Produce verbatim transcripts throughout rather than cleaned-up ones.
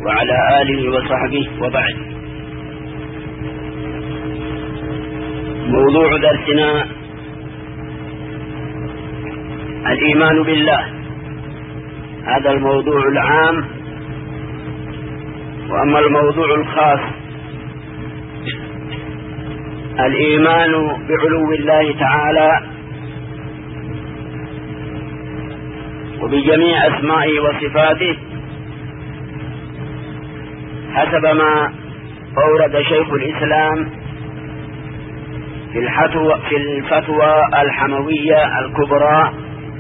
وعلى آله وصحبه وبعد. موضوع درسنا الإيمان بالله، هذا الموضوع العام. وأما الموضوع الخاص الإيمان بعلو الله تعالى وبجميع أسمائه وصفاته حسب ما أورد شيخ الإسلام في الفتوى, في الفتوى الحموية الكبرى.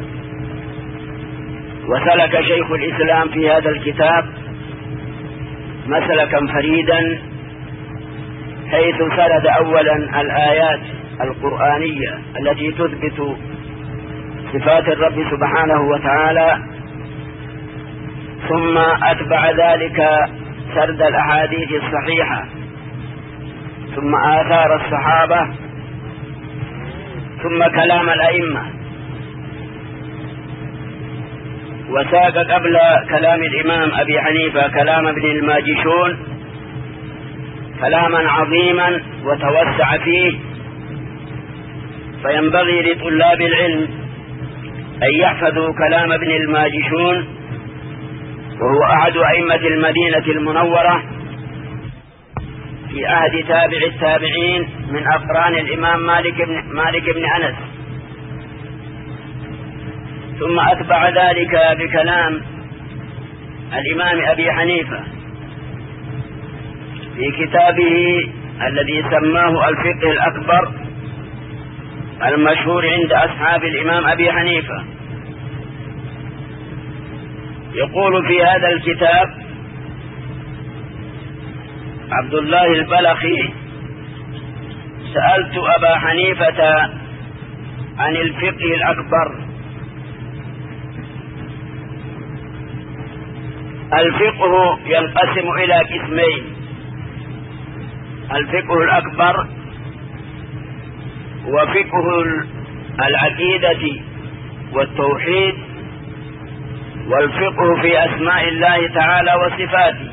وسلك شيخ الإسلام في هذا الكتاب مسلكا فريدا، حيث سرد أولا الآيات القرآنية التي تثبت صفات الرب سبحانه وتعالى، ثم أتبع ذلك سرد الأحاديث الصحيحة، ثم آثار الصحابة، ثم كلام الأئمة. وساق قبل كلام الإمام أبي حنيفة كلام ابن الماجشون كلاما عظيما وتوسع فيه، فينبغي لطلاب العلم أن يحفظوا كلام ابن الماجشون، وهو أحد أئمة المدينة المنورة في عهد تابع التابعين من أقران الإمام مالك بن, مالك بن أنس. ثم أتبع ذلك بكلام الإمام أبي حنيفة في كتابه الذي سماه الفقه الأكبر المشهور عند أصحاب الإمام أبي حنيفة. يقول في هذا الكتاب عبد الله البلخي: سألت أبا حنيفة عن الفقه الأكبر. الفقه ينقسم إلى قسمين: الفقه الأكبر وفقه العقيدة والتوحيد، والفقه في أسماء الله تعالى وصفاته،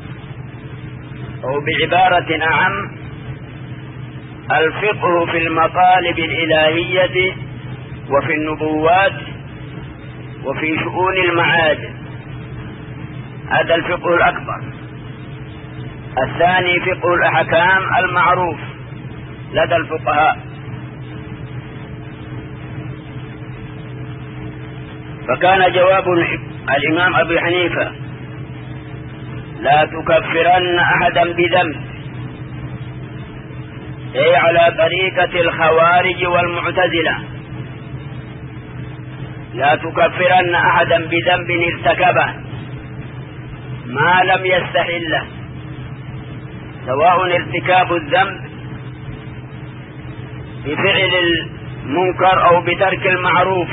أو بعبارة أعم الفقه في المطالب الإلهية وفي النبوات وفي شؤون المعاد. هذا الفقه الأكبر. الثاني فقه الأحكام المعروف لدى الفقهاء. فكان جواب الإمام أبي حنيفة: لا تكفرن أحدا بذنب، أي على طريقة الخوارج والمعتزلة. لا تكفرن أحدا بذنب ارتكبه ما لم يستحله، سواء ارتكاب الذنب بفعل المنكر أو بترك المعروف.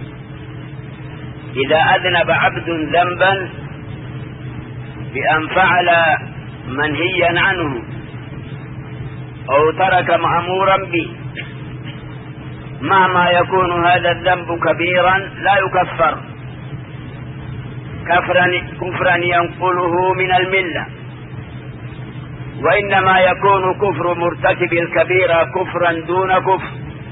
إذا أذنب عبد ذنبا بأن فعل منهيا عنه أو ترك مأمورا به، مهما يكون هذا الذنب كبيرا لا يكفر كفرا, كفرا ينقله من الملة، وإنما يكون كفر مرتكب الكبيرة كفرا دون كفر،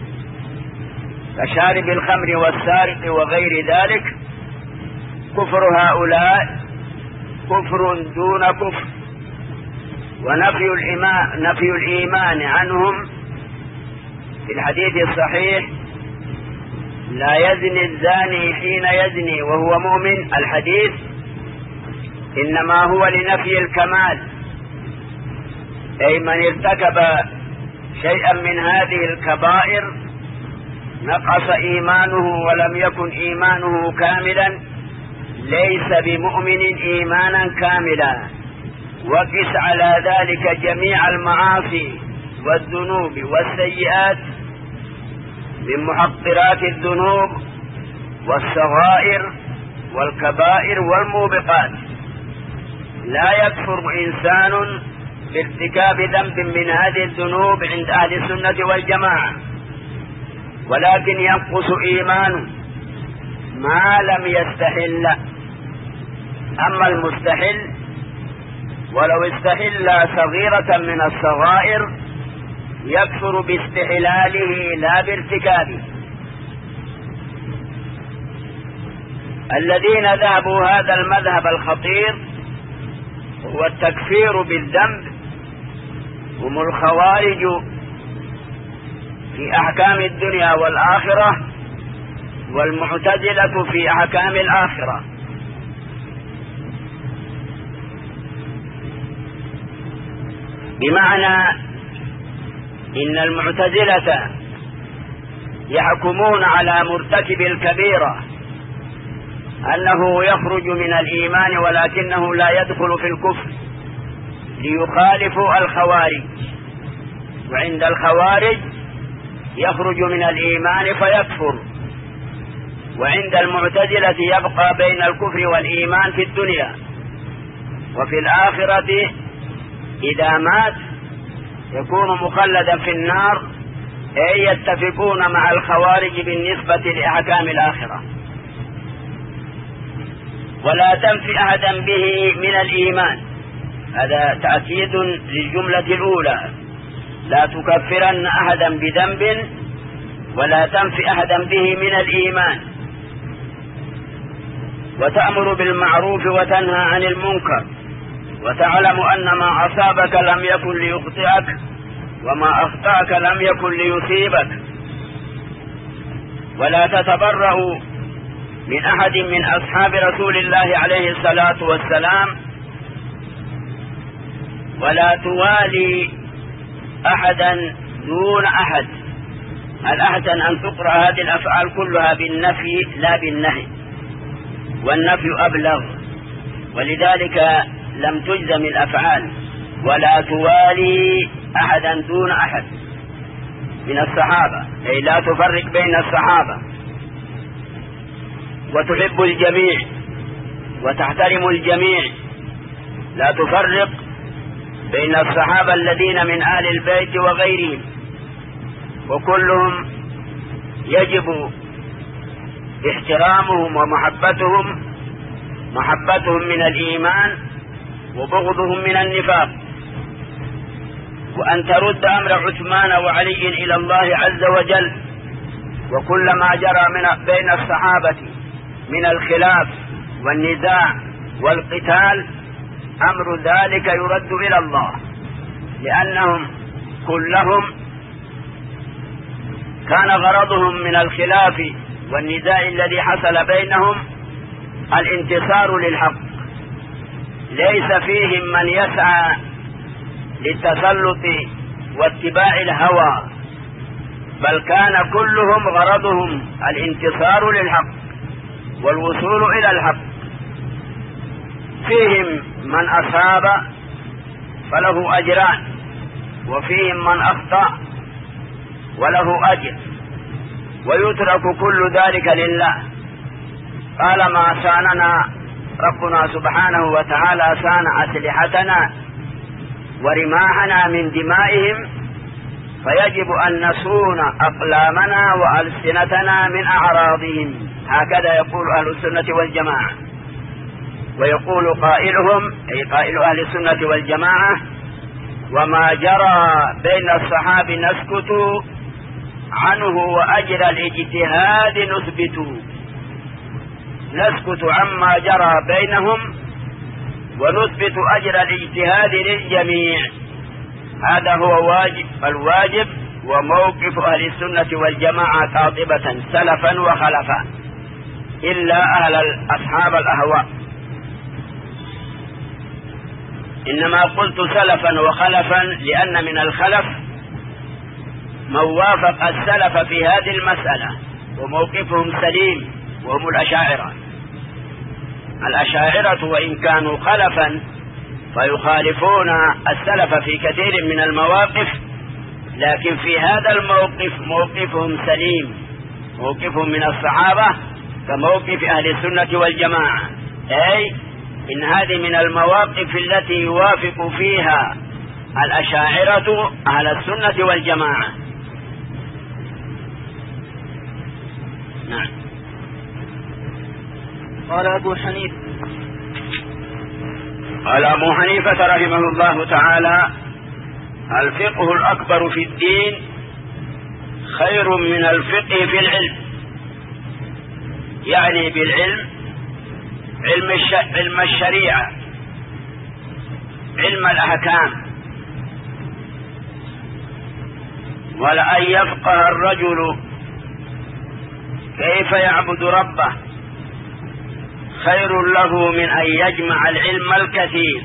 كشارب الخمر والسارق وغير ذلك. كفر هؤلاء كفر دون كفر، ونفي الإيمان, نفي الإيمان عنهم في الحديث الصحيح: لا يزني الزاني حين يزني وهو مؤمن، الحديث إنما هو لنفي الكمال، أي من ارتكب شيئا من هذه الكبائر نقص إيمانه ولم يكن إيمانه كاملا، ليس بمؤمن إيمانا كاملا. وقس على ذلك جميع المعاصي والذنوب والسيئات من محقرات الذنوب والصغائر والكبائر والموبقات. لا يكفر إنسان بارتكاب ذنب من هذه الذنوب عند أهل السنة والجماعة، ولكن ينقص إيمانه ما لم يستحل. أما المستحل ولو استحل صغيرة من الصغائر يكفر باستحلاله لا بارتكابه. الذين ذهبوا هذا المذهب الخطير هو التكفير بالذنب هم الخوارج في أحكام الدنيا والآخرة، والمعتزلة في أحكام الآخرة. بمعنى إن المعتزلة يحكمون على مرتكب الكبيرة أنه يخرج من الإيمان ولكنه لا يدخل في الكفر ليخالفوا الخوارج، وعند الخوارج يخرج من الإيمان فيكفر، وعند المعتزلة يبقى بين الكفر والإيمان في الدنيا، وفي الآخرة إذا مات يكون مخلدا في النار، أي يتفقون مع الخوارج بالنسبة لأحكام الآخرة. ولا تنفي أحدا به من الإيمان، هذا تأكيد للجملة الأولى، لا تكفرن أحدا بذنب ولا تنفي أحدا به من الإيمان، وتأمر بالمعروف وتنهى عن المنكر، وتعلم أن ما أصابك لم يكن ليخطئك وما أخطأك لم يكن ليصيبك، ولا تتبرأ من أحد من أصحاب رسول الله عليه الصلاة والسلام، ولا توالي أحدا دون أحد. الأحسن أن تقرأ هذه الأفعال كلها بالنفي لا بالنهي، والنفي أبلغ، ولذلك لم تجزم الأفعال. ولا توالي أحدا دون أحد من الصحابة، أي لا تفرق بين الصحابة، وتحب الجميع وتحترم الجميع، لا تفرق بين الصحابة الذين من آل البيت وغيرهم، وكلهم يجب احترامهم ومحبتهم، محبتهم من الإيمان وبغضهم من النفاق. وأن ترد أمر عثمان وعلي إلى الله عز وجل، وكل ما جرى من بين الصحابة من الخلاف والنزاع والقتال أمر ذلك يرد إلى الله، لأنهم كلهم كان غرضهم من الخلاف والنزاع الذي حصل بينهم الانتصار للحق، ليس فيهم من يسعى للتسلط واتباع الهوى، بل كان كلهم غرضهم الانتصار للحق والوصول إلى الحق. فيهم من أصاب فله أجران، وفيهم من أخطأ وله أجر، ويترك كل ذلك لله. قال ما ساننا ربنا سبحانه وتعالى سان أسلحتنا ورماحنا من دمائهم، فيجب أن نصون أقلامنا وألسنتنا من أعراضهم. هكذا يقول أهل السنة والجماعة. ويقول قائلهم أي قائل أهل السنة والجماعة: وما جرى بين الصحابة نسكت عنه وأجر الاجتهاد نثبت. نسكت عما جرى بينهم ونثبت أجر الاجتهاد للجميع. هذا هو واجب الواجب وموقف أهل السنة والجماعة قاطبة سلفا وخلفا، إلا أهل أصحاب الأهواء. إنما قلت سلفا وخلفا لأن من الخلف من وافق السلف في هذه المسألة وموقفهم سليم، وهم الأشاعرة. الأشاعرة وإن كانوا خلفا فيخالفون السلف في كثير من المواقف، لكن في هذا الموقف موقفهم سليم، موقفهم من الصحابة كموقف أهل السنة والجماعة، أي إن هذه من المواقف التي يوافق فيها الأشاعرة أهل السنة والجماعة. نعم. قال أبو حنيفة قال أبو حنيفة رحمه الله تعالى: الفقه الأكبر في الدين خير من الفقه في العلم. يعني بالعلم علم, الش... علم الشريعة، علم الأحكام. ولأن يفقه الرجل كيف يعبد ربه خير له من أن يجمع العلم الكثير.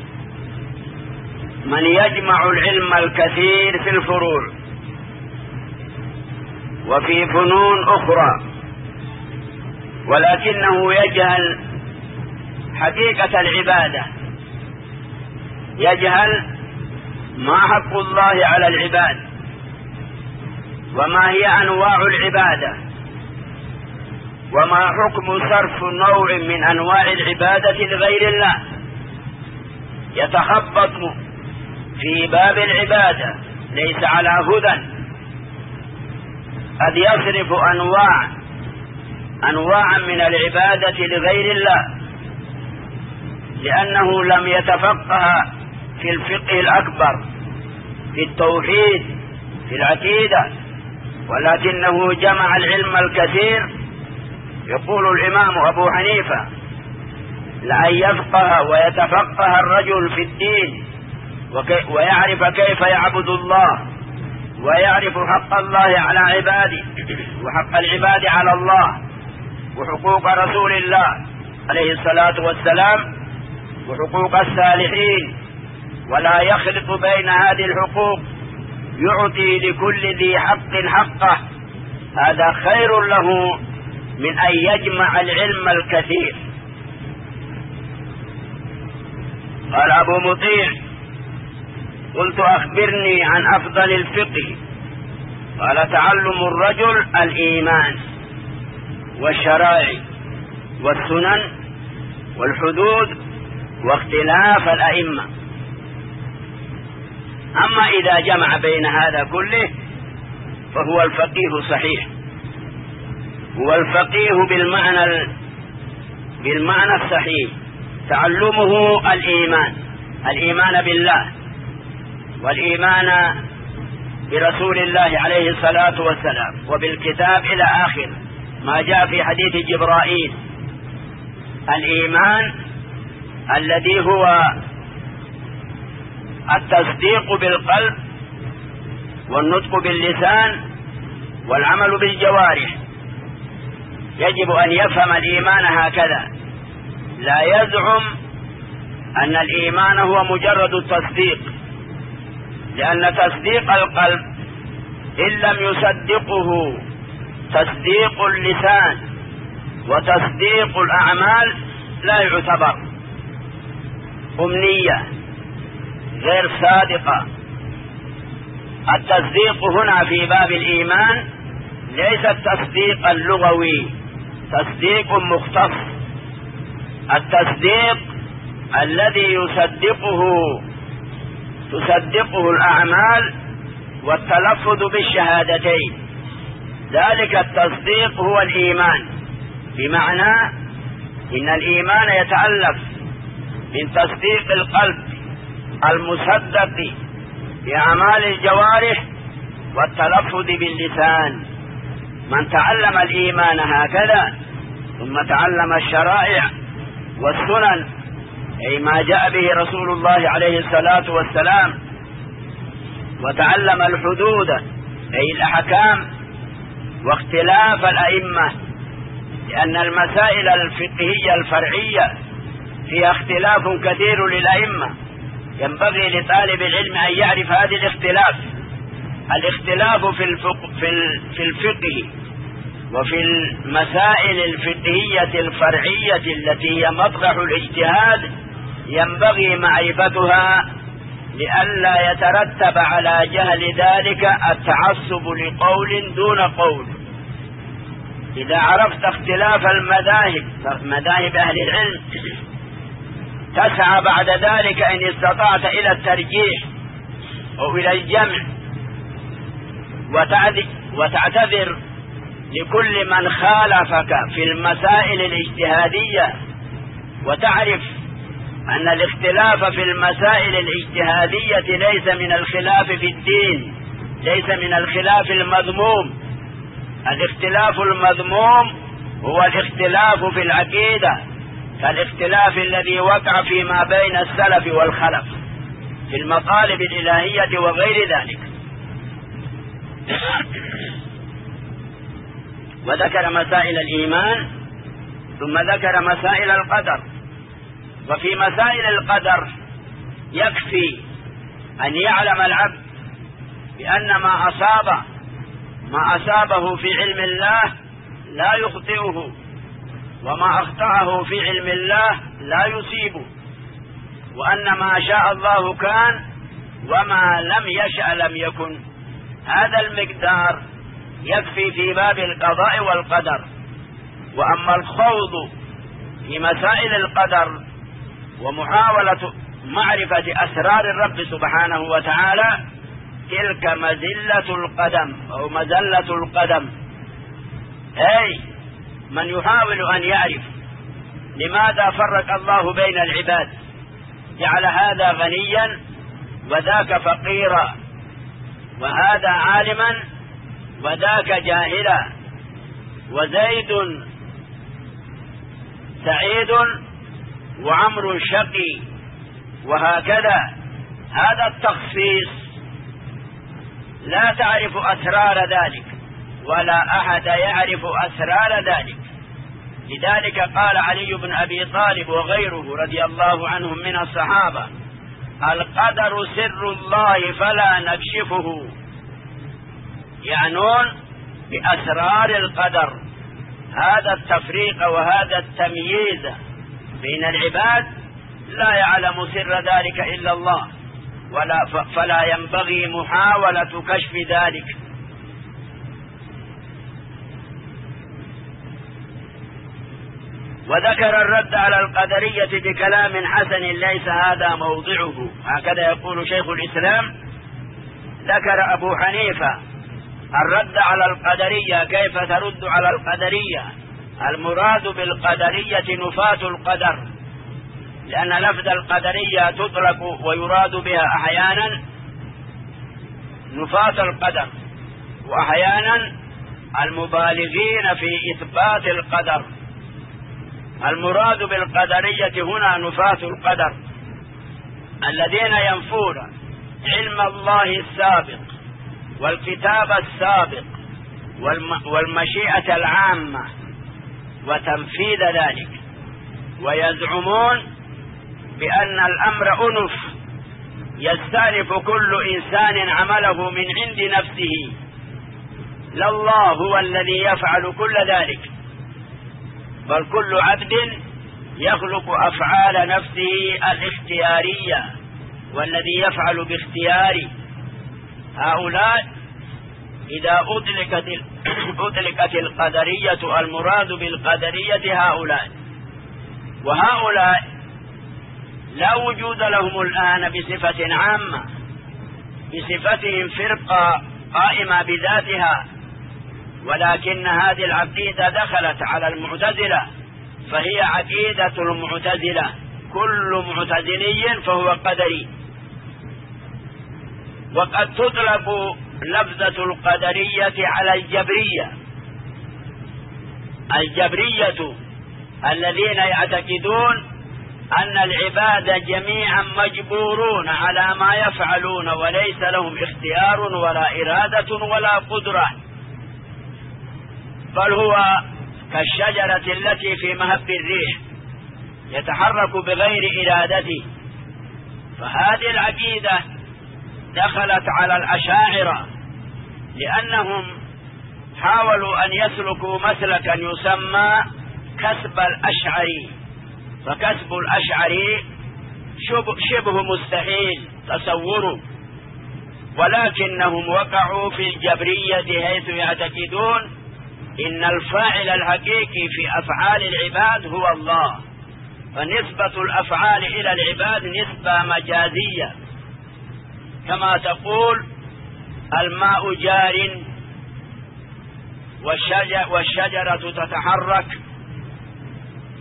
من يجمع العلم الكثير في الفروع وفي فنون أخرى ولكنه يجهل حقيقة العبادة، يجهل ما حق الله على العباد وما هي أنواع العبادة وما حكم صرف نوع من أنواع العبادة لغير الله، يتخبط في باب العبادة ليس على هدى، قد يصرف أنواع أنواعا من العبادة لغير الله لأنه لم يتفقه في الفقه الأكبر في التوحيد في العقيدة، ولكنه جمع العلم الكثير. يقول الإمام أبو حنيفة: لأن يفقه ويتفقه الرجل في الدين ويعرف كيف يعبد الله ويعرف حق الله على عباده وحق العباد على الله وحقوق رسول الله عليه الصلاة والسلام وحقوق الصالحين، ولا يخلط بين هذه الحقوق، يعطي لكل ذي حق حقه، هذا خير له من أن يجمع العلم الكثير. قال أبو مطيع: قلت أخبرني عن أفضل الفقه. قال: تعلم الرجل الإيمان والشرائع والسنن والحدود واختلاف الأئمة. أما إذا جمع بين هذا كله فهو الفقيه صحيح، هو الفقيه بالمعنى بالمعنى الصحيح. تعلمه الإيمان، الإيمان بالله والإيمان برسول الله عليه الصلاة والسلام وبالكتاب إلى آخر ما جاء في حديث جبرائيل. الإيمان الذي هو التصديق بالقلب والنطق باللسان والعمل بالجوارح. يجب أن يفهم الإيمان هكذا، لا يزعم أن الإيمان هو مجرد التصديق، لأن تصديق القلب إن لم يصدقه تصديق اللسان وتصديق الأعمال لا يعتبر، أمنية غير صادقة. التصديق هنا في باب الإيمان ليس التصديق اللغوي، تصديق مختص. التصديق الذي يصدقه تصدقه الأعمال والتلفظ بالشهادتين، ذلك التصديق هو الإيمان، بمعنى إن الإيمان يتألف من تصديق القلب المصدق بأعمال الجوارح والتلفظ باللسان. من تعلم الإيمان هكذا ثم تعلم الشرائع والسنن، أي ما جاء به رسول الله عليه الصلاة والسلام، وتعلم الحدود أي الأحكام واختلاف الأئمة، لأن المسائل الفقهية الفرعية فيها اختلاف كثير للأئمة، ينبغي لطالب العلم أن يعرف هذه الاختلاف. الاختلاف في الفقه, في الفقه وفي المسائل الفقهية الفرعية التي هي مطرح الاجتهاد ينبغي معرفتها لئلا يترتب على جهل ذلك التعصب لقول دون قول. إذا عرفت اختلاف المذاهب مذاهب أهل العلم تسعى بعد ذلك إن استطعت إلى الترجيح أو إلى الجمع، وتعتذر لكل من خالفك في المسائل الاجتهادية، وتعرف أن الاختلاف في المسائل الاجتهادية ليس من الخلاف في الدين، ليس من الخلاف المذموم. الاختلاف المذموم هو الاختلاف في العقيدة، كالاختلاف الذي وقع فيما بين السلف والخلف في المطالب الإلهية وغير ذلك. وذكر مسائل الإيمان ثم ذكر مسائل القدر. وفي مسائل القدر يكفي أن يعلم العبد بأن ما أصاب ما أصابه في علم الله لا يخطئه، وما أخطأه في علم الله لا يصيبه، وأن ما شاء الله كان وما لم يشأ لم يكن. هذا المقدار يكفي في باب القضاء والقدر. وأما الخوض في مسائل القدر ومحاولة معرفة أسرار الرب سبحانه وتعالى تلك مزلة القدم أو مزلة القدم، أي من يحاول أن يعرف لماذا فرق الله بين العباد، جعل هذا غنيا وذاك فقيرا، وهذا عالما وذاك جاهلا، وزيد سعيد وعمر شقي، وهكذا. هذا التخصيص لا تعرف أسرار ذلك ولا أحد يعرف أسرار ذلك. لذلك قال علي بن أبي طالب وغيره رضي الله عنهم من الصحابة: القدر سر الله فلا نكشفه، يعنون بأسرار القدر. هذا التفريق وهذا التمييز بين العباد لا يعلم سر ذلك إلا الله، ولا فلا ينبغي محاولة كشف ذلك. وذكر الرد على القدرية بكلام حسن ليس هذا موضعه، هكذا يقول شيخ الإسلام. ذكر أبو حنيفة الرد على القدرية. كيف ترد على القدرية؟ المراد بالقدرية نفاة القدر، لأن لفظ القدرية تطلق ويراد بها أحيانا نفاة القدر، وأحيانا المبالغين في إثبات القدر. المراد بالقدرية هنا نفاة القدر، الذين ينفون علم الله السابق والكتاب السابق والمشيئة العامة وتنفيذ ذلك، ويزعمون بأن الأمر أنف يستأنف كل إنسان عمله من عند نفسه، لا الله هو الذي يفعل كل ذلك، بل كل عبد يخلق أفعال نفسه الاختيارية والذي يفعل باختياره. هؤلاء إذا أطلقت أطلقت القدرية المراد بالقدرية هؤلاء، وهؤلاء لا وجود لهم الآن بصفة عامة، بصفتهم فرقة قائمة بذاتها، ولكن هذه العقيدة دخلت على المعتزلة فهي عقيدة المعتزلة. كل معتزلي فهو قدري. وقد تطلق لفظة القدرية على الجبرية. الجبرية الذين يعتقدون أن العباد جميعا مجبورون على ما يفعلون وليس لهم اختيار ولا إرادة ولا قدرة، بل هو كالشجرة التي في مهب الريح يتحرك بغير إرادته. فهذه العقيدة دخلت على الأشاعرة لأنهم حاولوا أن يسلكوا مسلكا يسمى كسب الأشعري، فكسب الأشعري شبه مستحيل تصوره، ولكنهم وقعوا في الجبرية حيث يعتقدون إن الفاعل الحقيقي في أفعال العباد هو الله، فنسبة الأفعال إلى العباد نسبة مجازية، كما تقول الماء جار والشجرة تتحرك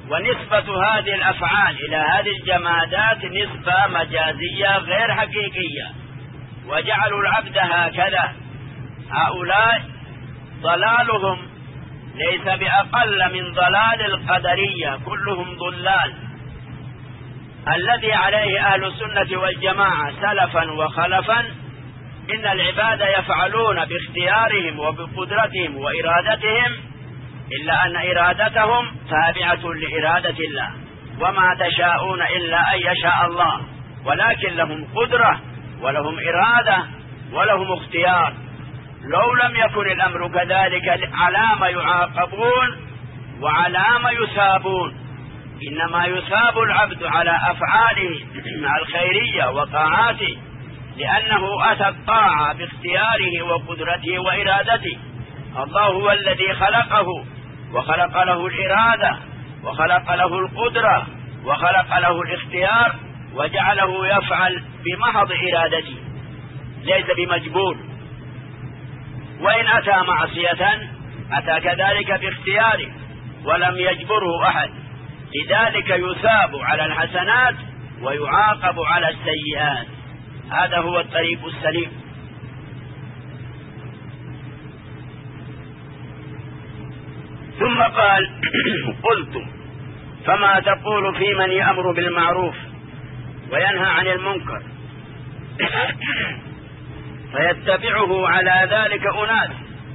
ونسبة هذه الأفعال إلى هذه الجمادات نسبة مجازية غير حقيقية، وجعلوا العبد هكذا. هؤلاء ضلالهم ليس بأقل من ضلال القدرية، كلهم ضلال. الذي عليه أهل السنة والجماعة سلفا وخلفا إن العباد يفعلون باختيارهم وبقدرتهم وإرادتهم، إلا أن إرادتهم تابعة لإرادة الله، وما تشاءون إلا أن يشاء الله، ولكن لهم قدرة ولهم إرادة ولهم اختيار. لو لم يكن الأمر كذلك على ما يعاقبون وعلى ما يثابون. إنما يثاب العبد على أفعاله الخيرية وطاعاته، لأنه أتى الطاعة باختياره وقدرته وإرادته. الله هو الذي خلقه وخلق له الإرادة وخلق له القدرة وخلق له الاختيار، وجعله يفعل بمحض إرادته ليس بمجبور. وإن أتى معصية أتى كذلك باختياره ولم يجبره أحد، لذلك يثاب على الحسنات ويعاقب على السيئات. هذا هو الطريق السليم. ثم قال: قلت فما تقول في من يأمر بالمعروف وينهى عن المنكر فيتبعه على ذلك أناس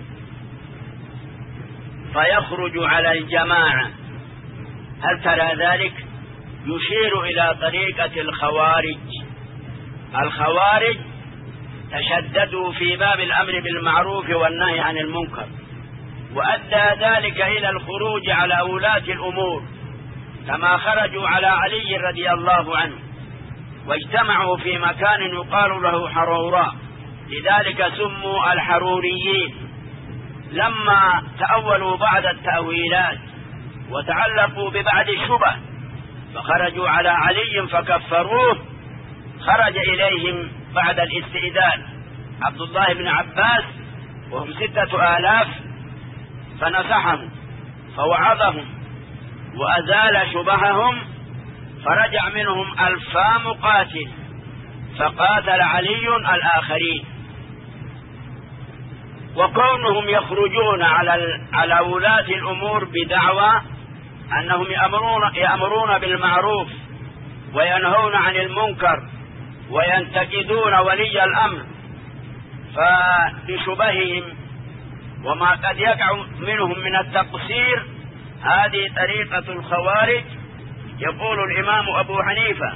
فيخرج على الجماعة؟ هل ترى ذلك؟ يشير إلى طريقة الخوارج. الخوارج تشددوا في باب الأمر بالمعروف والنهي عن المنكر، وأدى ذلك إلى الخروج على ولاة الأمور، كما خرجوا على علي رضي الله عنه واجتمعوا في مكان يقال له حروراء، لذلك سموا الحروريين. لما تأولوا بعض التأويلات وتعلقوا ببعض الشبه فخرجوا على علي فكفروه، خرج إليهم بعد الاستئذان عبد الله بن عباس وهم ستة آلاف، فنصحهم فوعظهم وأزال شبههم، فرجع منهم ألفا مقاتل، فقاتل علي الآخرين. وكونهم يخرجون على على ولاة الأمور بدعوى أنهم يأمرون يأمرون بالمعروف وينهون عن المنكر وينتقدون ولي الأمر، فبشبههم وما قد يقع منهم من التقصير، هذه طريقة الخوارج. يقول الإمام أبو حنيفة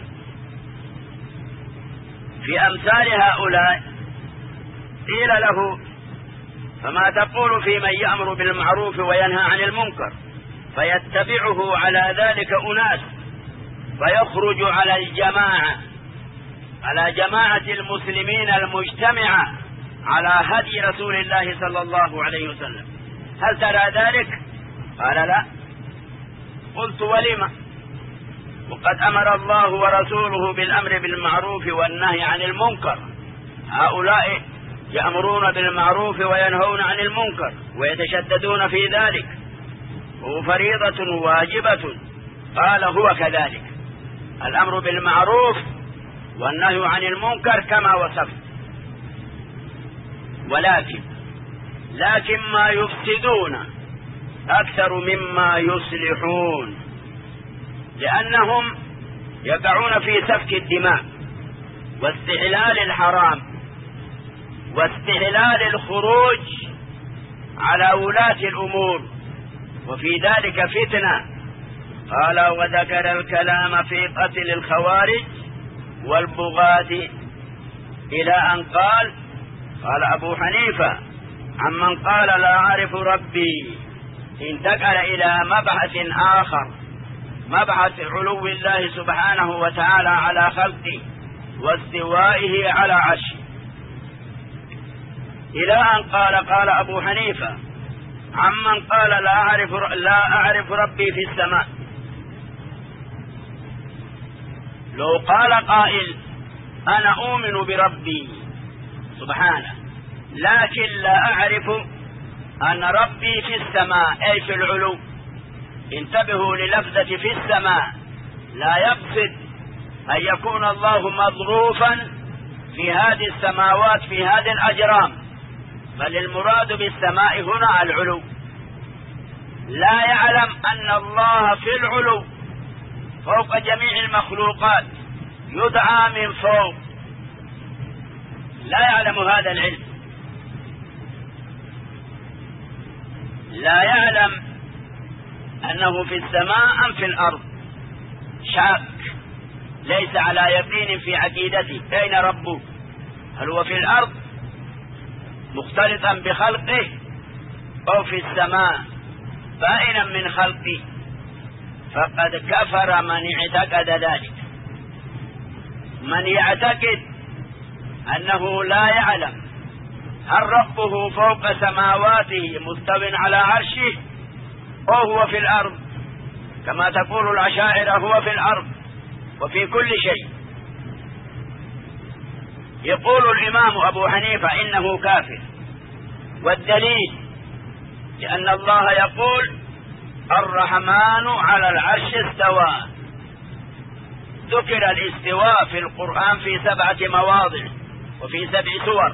في أمثال هؤلاء: قيل له فما تقول في من يأمر بالمعروف وينهى عن المنكر فيتبعه على ذلك أناس فيخرج على الجماعة، على جماعة المسلمين المجتمعة على هدي رسول الله صلى الله عليه وسلم، هل ترى ذلك؟ قال: لا. قلت: ولم؟ وقد أمر الله ورسوله بالأمر بالمعروف والنهي عن المنكر. هؤلاء يأمرون بالمعروف وينهون عن المنكر ويتشددون في ذلك، وهو فريضة واجبة. قال: هو كذلك، الأمر بالمعروف والنهي عن المنكر كما وصفت، ولكن لكن ما يفسدون أكثر مما يصلحون، لأنهم يقعون في سفك الدماء واستحلال الحرام واستحلال الخروج على ولاة الأمور، وفي ذلك فتنة. قال: وذكر الكلام في قتل الخوارج والبغاة إلى أن قال: قال أبو حنيفة عمن قال لا أعرف ربي، انتقل إلى مبحث آخر، مبحث علو الله سبحانه وتعالى على خلقه واستوائه على عرشه، إلى أن قال قال أبو حنيفة عمن قال لا أعرف, لا أعرف ربي في السماء. لو قال قائل أنا أؤمن بربي سبحانه لكن لا أعرف أن ربي في السماء أي في العلو، انتبهوا للفظة في السماء، لا يقصد أن يكون الله مظروفا في هذه السماوات في هذه الأجرام، بل المراد بالسماء هنا العلو. لا يعلم أن الله في العلو فوق جميع المخلوقات، يدعى من فوق، لا يعلم هذا العلم. لا يعلم أنه في السماء أم في الأرض، شاك، ليس على يقين في عقيدته أين ربه، هل هو في الأرض مختلطا بخلقه أو في السماء بائنا من خلقه، فقد كفر من اعتقد ذلك. من يعتقد أنه لا يعلم هل ربه فوق سماواته مستو على عرشه أو هو في الأرض، كما تقول الأشاعرة هو في الأرض وفي كل شيء، يقول الإمام أبو حنيفة إنه كافر. والدليل لأن الله يقول الرحمن على العرش استوى، ذكر الاستواء في القرآن في سبعة مواضع وفي سبع سور.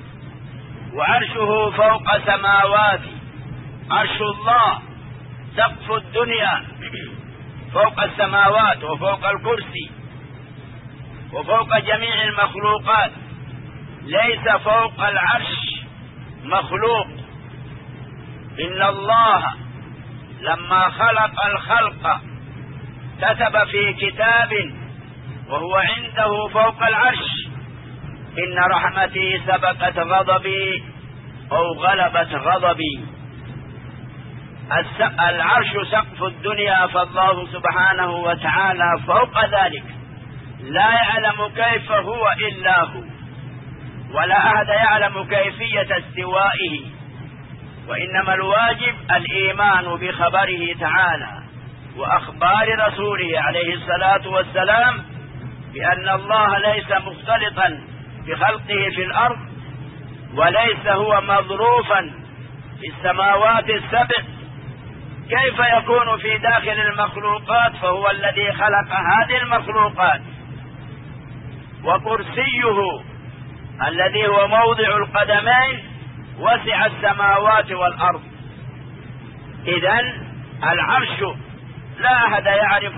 وعرشه فوق سماوات، عرش الله سقف الدنيا فوق السماوات وفوق الكرسي وفوق جميع المخلوقات، ليس فوق العرش مخلوق. إن الله لما خلق الخلق كتب في كتاب وهو عنده فوق العرش إن رحمتي سبقت غضبي أو غلبت غضبي. العرش سقف الدنيا، فالله سبحانه وتعالى فوق ذلك، لا يعلم كيف هو إلا هو، ولا أحد يعلم كيفية استوائه، وإنما الواجب الإيمان بخبره تعالى وأخبار رسوله عليه الصلاة والسلام بأن الله ليس مختلطا بخلقه في الأرض، وليس هو مظروفا في السماوات السبع. كيف يكون في داخل المخلوقات فهو الذي خلق هذه المخلوقات؟ وكرسيه الذي هو موضع القدمين وسع السماوات والأرض. إذن العرش لا أحد يعرف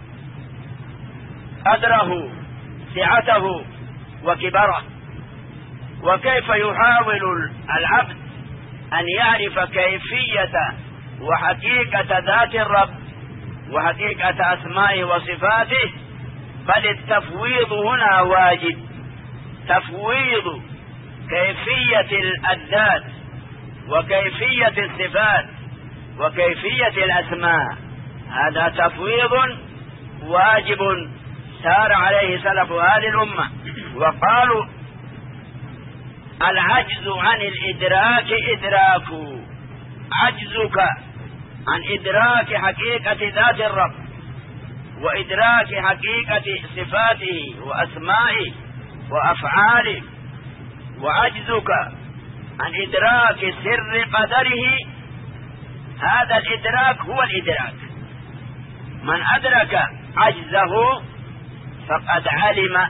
قدره سعته وكبره. وكيف يحاول العبد أن يعرف كيفية وحقيقة ذات الرب وحقيقة أسمائه وصفاته؟ بل التفويض هنا واجب، تفويض كيفية الذات وكيفية الصفات وكيفية الأسماء، هذا تفويض واجب سار عليه سلف هذه الأمة. وقالوا العجز عن الإدراك إدراك، عجزك عن إدراك حقيقة ذات الرب وإدراك حقيقة صفاته وأسمائه وأفعاله، وعجزك عن إدراك سر قدره، هذا الإدراك هو الإدراك. من أدرك عجزه فقد علم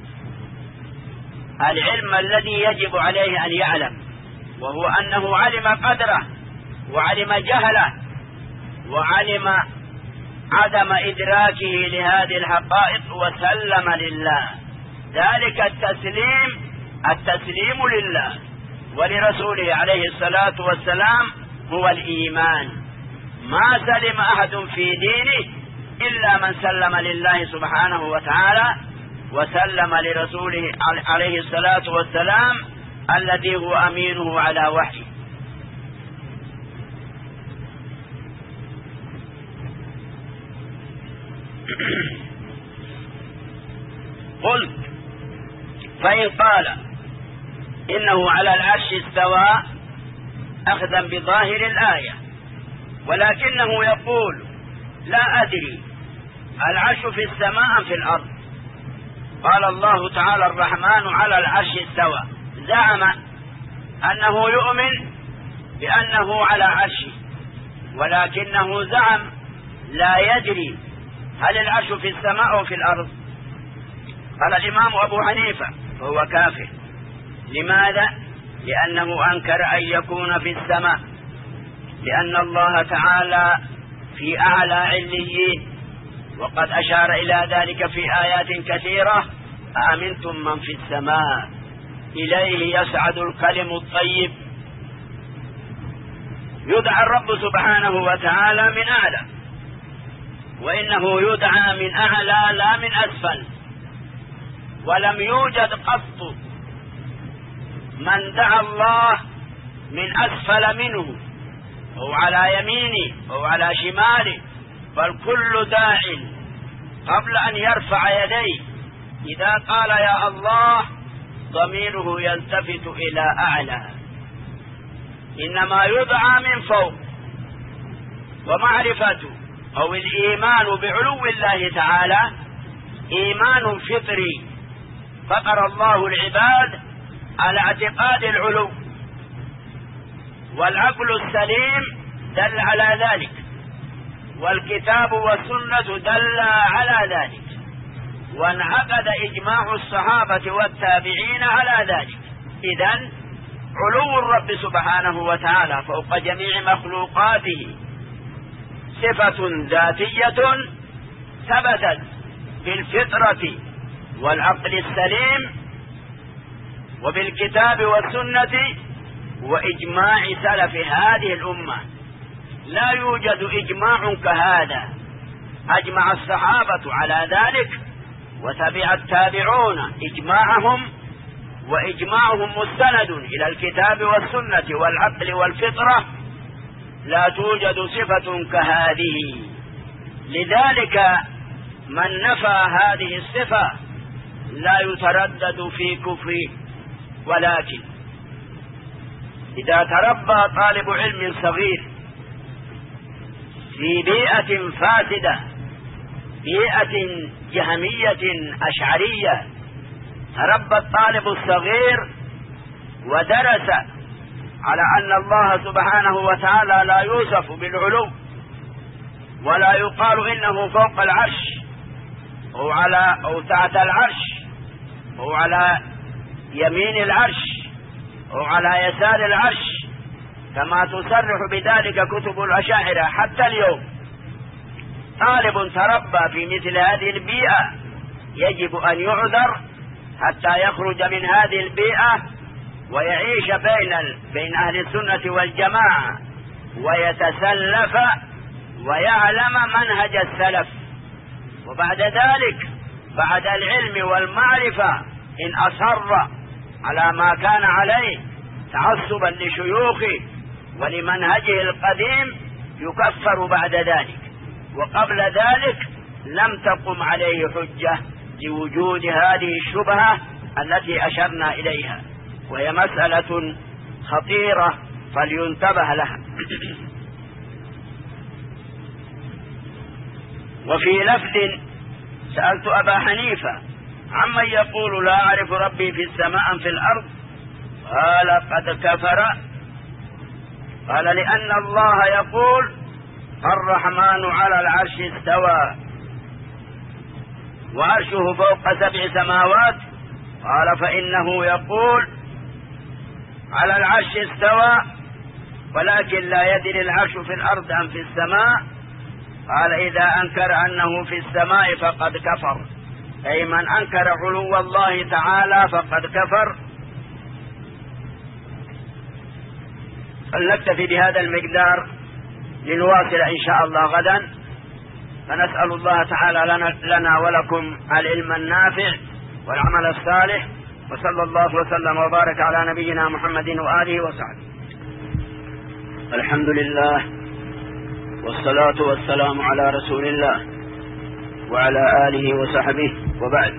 العلم الذي يجب عليه أن يعلم، وهو أنه علم قدره وعلم جهله وعلم عدم إدراكه لهذه الحقائق وسلم لله. ذلك التسليم التسليم لله ولرسوله عليه الصلاة والسلام هو الإيمان. ما سلم أحد في دينه إلا من سلم لله سبحانه وتعالى وسلم لرسوله عليه الصلاة والسلام الذي هو أمينه على وحيه. قلت فإن قال إنه على العرش استوى أخذا بظاهر الآية، ولكنه يقول لا أدري العرش في السماء أم في الأرض. قال الله تعالى الرحمن على العرش استوى، زعم أنه يؤمن بأنه على عرشه، ولكنه زعم لا يدري هل العرش في السماء أو في الأرض؟ قال الإمام أبو حنيفة فهو كافر. لماذا؟ لأنه أنكر أن يكون في السماء، لأن الله تعالى في أعلى عليين، وقد أشار إلى ذلك في آيات كثيرة: أأمنتم من في السماء إليه يصعد الكلم الطيب. يدعى الرب سبحانه وتعالى من أعلى، وإنه يدعى من أعلى لا من أسفل، ولم يوجد قط من دعا الله من أسفل منه أو على يمينه أو على شماله، بل كل داع قبل أن يرفع يديه إذا قال يا الله ضميره يلتفت إلى أعلى، إنما يدعى من فوق. ومعرفته أو الإيمان بعلو الله تعالى إيمان فطري فطر الله العباد على اعتقاد العلو، والعقل السليم دل على ذلك، والكتاب والسنة دل على ذلك، وانعقد إجماع الصحابة والتابعين على ذلك. إذن علو الرب سبحانه وتعالى فوق جميع مخلوقاته صفة ذاتية ثبتت بالفطرة والعقل السليم وبالكتاب والسنة وإجماع سلف هذه الأمة. لا يوجد إجماع كهذا، أجمع الصحابة على ذلك وتبع التابعون إجماعهم، وإجماعهم مستند إلى الكتاب والسنة والعقل والفطرة. لا توجد صفة كهذه. لذلك من نفى هذه الصفة لا يتردد في كفر، ولكن إذا تربى طالب علم صغير في بيئة فاسدة، بيئة جهمية أشعرية، تربى الطالب الصغير ودرس على أن الله سبحانه وتعالى لا يوصف بالعلو، ولا يقال إنه فوق العرش أو على أو تحت العرش أو على يمين العرش أو على يسار العرش، كما تصرح بذلك كتب الأشاعرة حتى اليوم. طالب تربى في مثل هذه البيئة يجب أن يعذر حتى يخرج من هذه البيئة ويعيش بين بين أهل السنة والجماعة، ويتسلف ويعلم منهج السلف. وبعد ذلك بعد العلم والمعرفة إن أصر على ما كان عليه تعصبا لشيوخه ولمنهجه القديم يكفر بعد ذلك، وقبل ذلك لم تقم عليه حجة لوجود هذه الشبهة التي أشرنا إليها، وهي مسألة خطيرة فلينتبه لها. وفي لفظ سألت أبا حنيفة عمن يقول لا أعرف ربي في السماء في الأرض، قال قد كفر. قال لأن الله يقول الرحمن على العرش استوى وعرشه فوق سبع سماوات، قال فإنه يقول على العرش استوى ولكن لا يدري العرش في الأرض أم في السماء. قال إذا أنكر أنه في السماء فقد كفر، أي من أنكر علو الله تعالى فقد كفر. فلنكتفي بهذا المقدار لنواصل إن شاء الله غدا، فنسأل الله تعالى لنا, لنا ولكم العلم النافع والعمل الصالح، وصلى الله وسلم وبارك على نبينا محمد وآله وصحبه. الحمد لله والصلاة والسلام على رسول الله وعلى آله وصحبه، وبعد.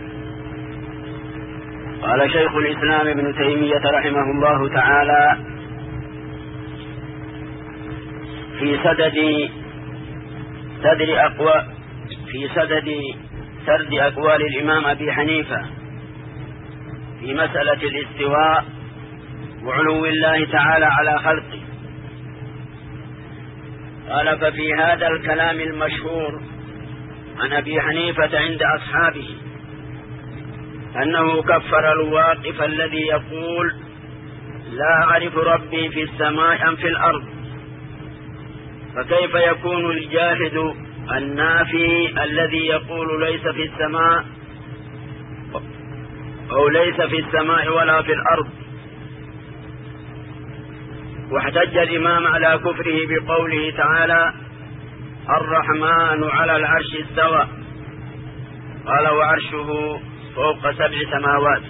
قال شيخ الإسلام ابن تيمية رحمه الله تعالى في سدد سرد أقوال في سدد سرد أقوال الإمام أبي حنيفة في مسألة الاستواء وعلو الله تعالى على خلقه. قال: ففي هذا الكلام المشهور عن أبي حنيفة عند أصحابه أنه كفر الواقف الذي يقول: لا أعرف ربي في السماء أم في الأرض. فكيف يكون الجاحد النافي الذي يقول ليس في السماء أو ليس في السماء ولا في الأرض؟ واحتج الإمام على كفره بقوله تعالى: الرحمن على العرش استوى. قال: وعرشه فوق سبع سماوات.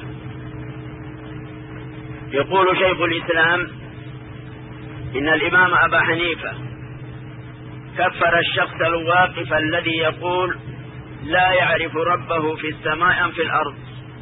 يقول شيخ الإسلام إن الإمام أبا حنيفة كفر الشخص الواقف الذي يقول لا يعرف ربه في السماء أم في الأرض،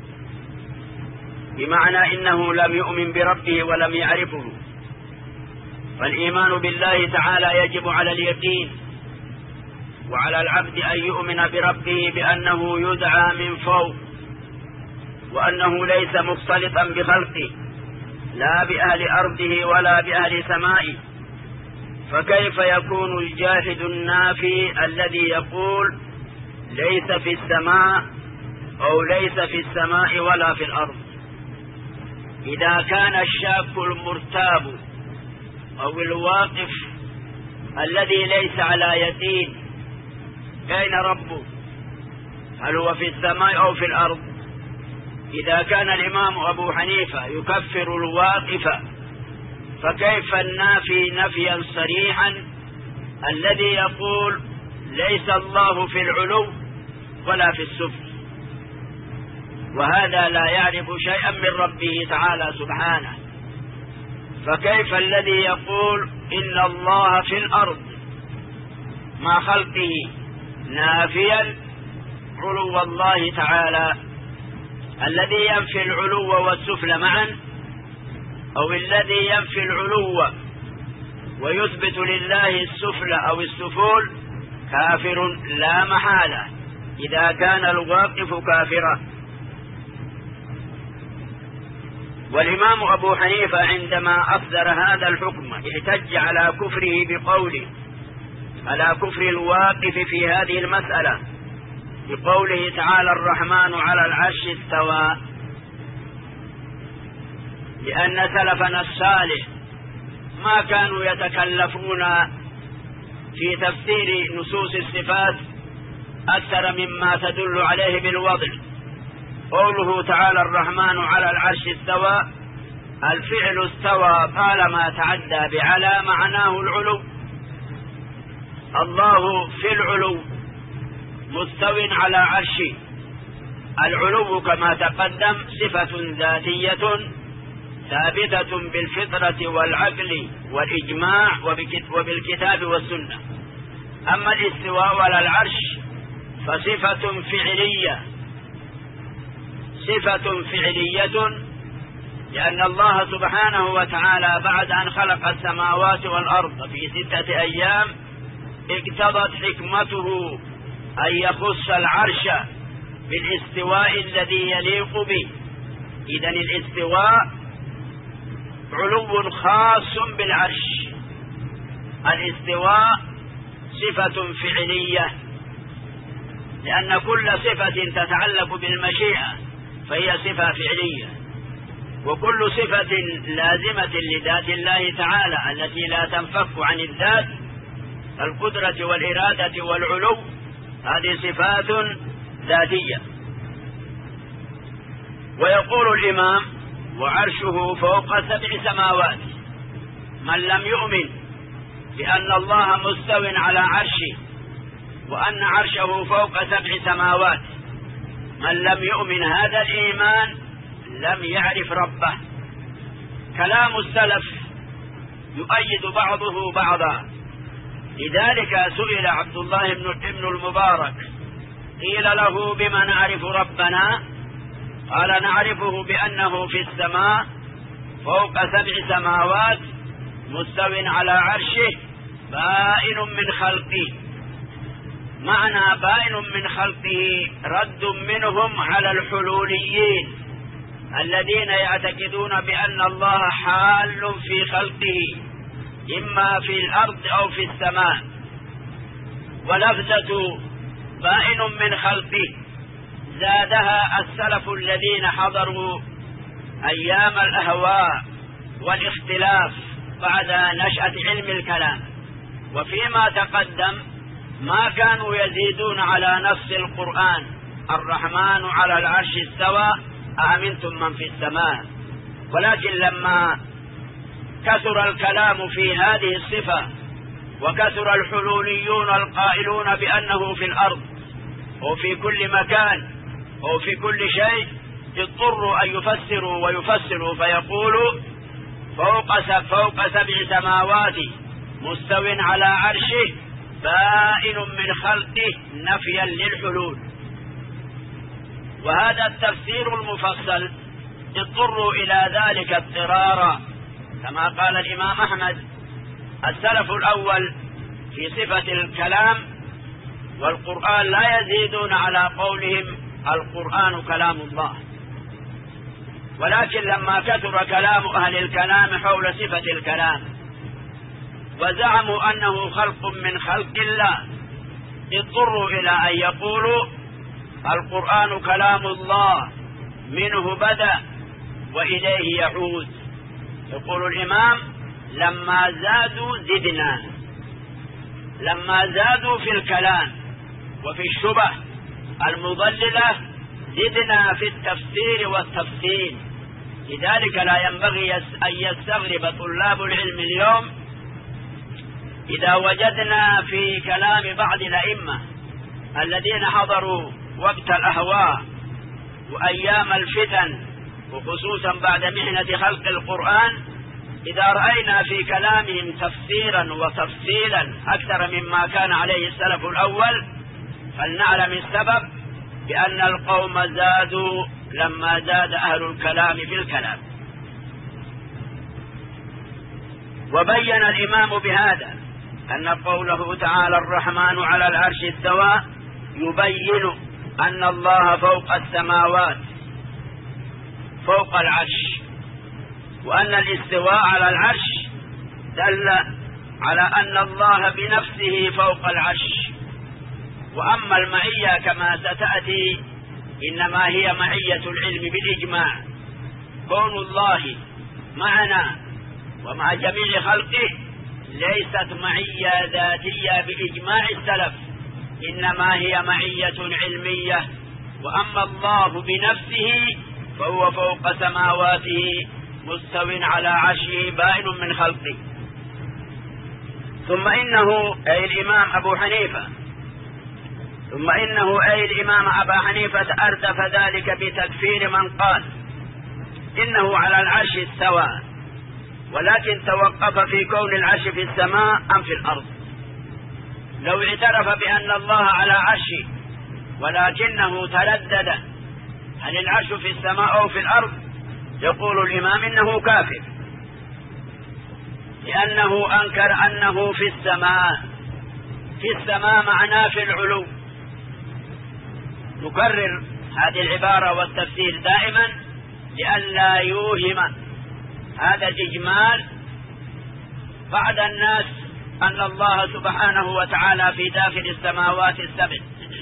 بمعنى إنه لم يؤمن بربه ولم يعرفه. فالإيمان بالله تعالى يجب على اليقين، وعلى العبد أن يؤمن بربه بأنه يدعى من فوق، وأنه ليس مختلطا بخلقه لا بأهل أرضه ولا بأهل سمائه. فكيف يكون الجاحد النافي الذي يقول ليس في السماء أو ليس في السماء ولا في الأرض؟ إذا كان الشاك المرتاب أو الواقف الذي ليس على يقين أين ربه، هل هو في السماء أو في الأرض؟ إذا كان الإمام أبو حنيفة يكفر الواقف، فكيف النافي نفيا صريحا الذي يقول ليس الله في العلو ولا في السفل؟ وهذا لا يعرف شيئا من ربه تعالى سبحانه. فكيف الذي يقول إن الله في الأرض مع خلقه نافيا علو الله تعالى، الذي ينفي العلو والسفل معا، أو الذي ينفي العلو ويثبت لله السفل أو السفول كافر لا محالة إذا كان الواقف كافرا. والإمام أبو حنيفة عندما أصدر هذا الحكم احتج على كفره بقوله على كفر الواقف في هذه المسألة بقوله تعالى: الرحمن على العرش استوى، لأن سلفنا الصالح ما كانوا يتكلفون في تفسير نصوص الصفات أكثر مما تدل عليه بالوضع. قوله تعالى: الرحمن على العرش استوى، الفعل استوى طالما تعدى بعلى معناه العلو. الله في العلو مستو على عرشه. العلو كما تقدم صفة ذاتية ثابتة بالفطرة والعقل والإجماع وبالكتاب والسنة. أما الاستواء على العرش فصفة فعلية صفة فعلية لأن الله سبحانه وتعالى بعد أن خلق السماوات والأرض في ستة أيام اقتضت حكمته أن يخص العرش بالاستواء الذي يليق به. إذن الاستواء علو خاص بالعرش. الاستواء صفة فعلية، لأن كل صفة تتعلق بالمشيئة فهي صفة فعلية، وكل صفة لازمة لذات الله تعالى التي لا تنفك عن الذات، القدرة والإرادة والعلو، هذه صفات ذاتية. ويقول الإمام: وعرشه فوق سبع سماوات. من لم يؤمن بأن الله مستو على عرشه وأن عرشه فوق سبع سماوات، من لم يؤمن هذا الإيمان لم يعرف ربه. كلام السلف يؤيد بعضه بعضا. لذلك سئل عبد الله بن المبارك قيل له: بما نعرف ربنا؟ قال: نعرفه بأنه في السماء فوق سبع سماوات مستو على عرشه بائن من خلقه. معنى بائن من خلقه رد منهم على الحلوليين الذين يعتقدون بأن الله حال في خلقه إما في الأرض أو في السماء. ولفظة بائن من خلقه زادها السلف الذين حضروا أيام الأهواء والاختلاف بعد نشأة علم الكلام. وفيما تقدم ما كانوا يزيدون على نص القرآن: الرحمن على العرش استوى أأمنتم من في السماء. ولكن لما كثر الكلام في هذه الصفة وكثر الحلوليون القائلون بأنه في الأرض وفي كل مكان وفي كل شيء، اضطروا أن يفسروا ويفسروا فيقولوا فوق فوق سبع سماوات مستو على عرشه بائن من خلقه نفيا للحلول. وهذا التفسير المفصل اضطروا إلى ذلك اضطرارا، كما قال الإمام أحمد: السلف الأول في صفة الكلام والقرآن لا يزيدون على قولهم القرآن كلام الله. ولكن لما كثر كلام أهل الكلام حول صفة الكلام وزعموا أنه خلق من خلق الله، اضطروا إلى أن يقولوا القرآن كلام الله منه بدأ وإليه يعود. يقول الإمام: لما زادوا زدنا، لما زادوا في الكلام وفي الشبه المضللة زدنا في التفسير والتفصيل. لذلك لا ينبغي أن يستغرب طلاب العلم اليوم إذا وجدنا في كلام بعض الأئمة الذين حضروا وقت الأهواء وأيام الفتن، وخصوصا بعد محنة خلق القرآن، إذا رأينا في كلامهم تفسيرا وتفصيلا أكثر مما كان عليه السلف الأول، فلنعلم السبب: بأن القوم زادوا لما زاد أهل الكلام في الكلام. وبين الإمام بهذا أن قوله تعالى الرحمن على العرش استوى يبين أن الله فوق السماوات فوق العرش، وأن الاستواء على العرش دل على أن الله بنفسه فوق العرش. وأما المعية كما ستأتي إنما هي معية العلم بالإجماع، كون الله معنا ومع جميع خلقه ليست معية ذاتية بإجماع السلف، إنما هي معية علمية. وأما الله بنفسه فهو فوق سماواته مستو على عرشه بائن من خلقه. ثم إنه أي الإمام أبو حنيفة ثم إنه أي الإمام أبا حنيفة أردف ذلك بتكفير من قال إنه على العرش استوى، ولكن توقف في كون العرش في السماء أم في الأرض. لو اعترف بأن الله على عرشه ولكنه تردد هل العرش في السماء أو في الأرض، يقول الإمام إنه كافر، لأنه أنكر أنه في السماء. في السماء معناه في العلو. نكرر هذه العبارة والتفسير دائما لئلا يوهم هذا الإجمال بعد الناس أن الله سبحانه وتعالى في داخل السماوات السبع،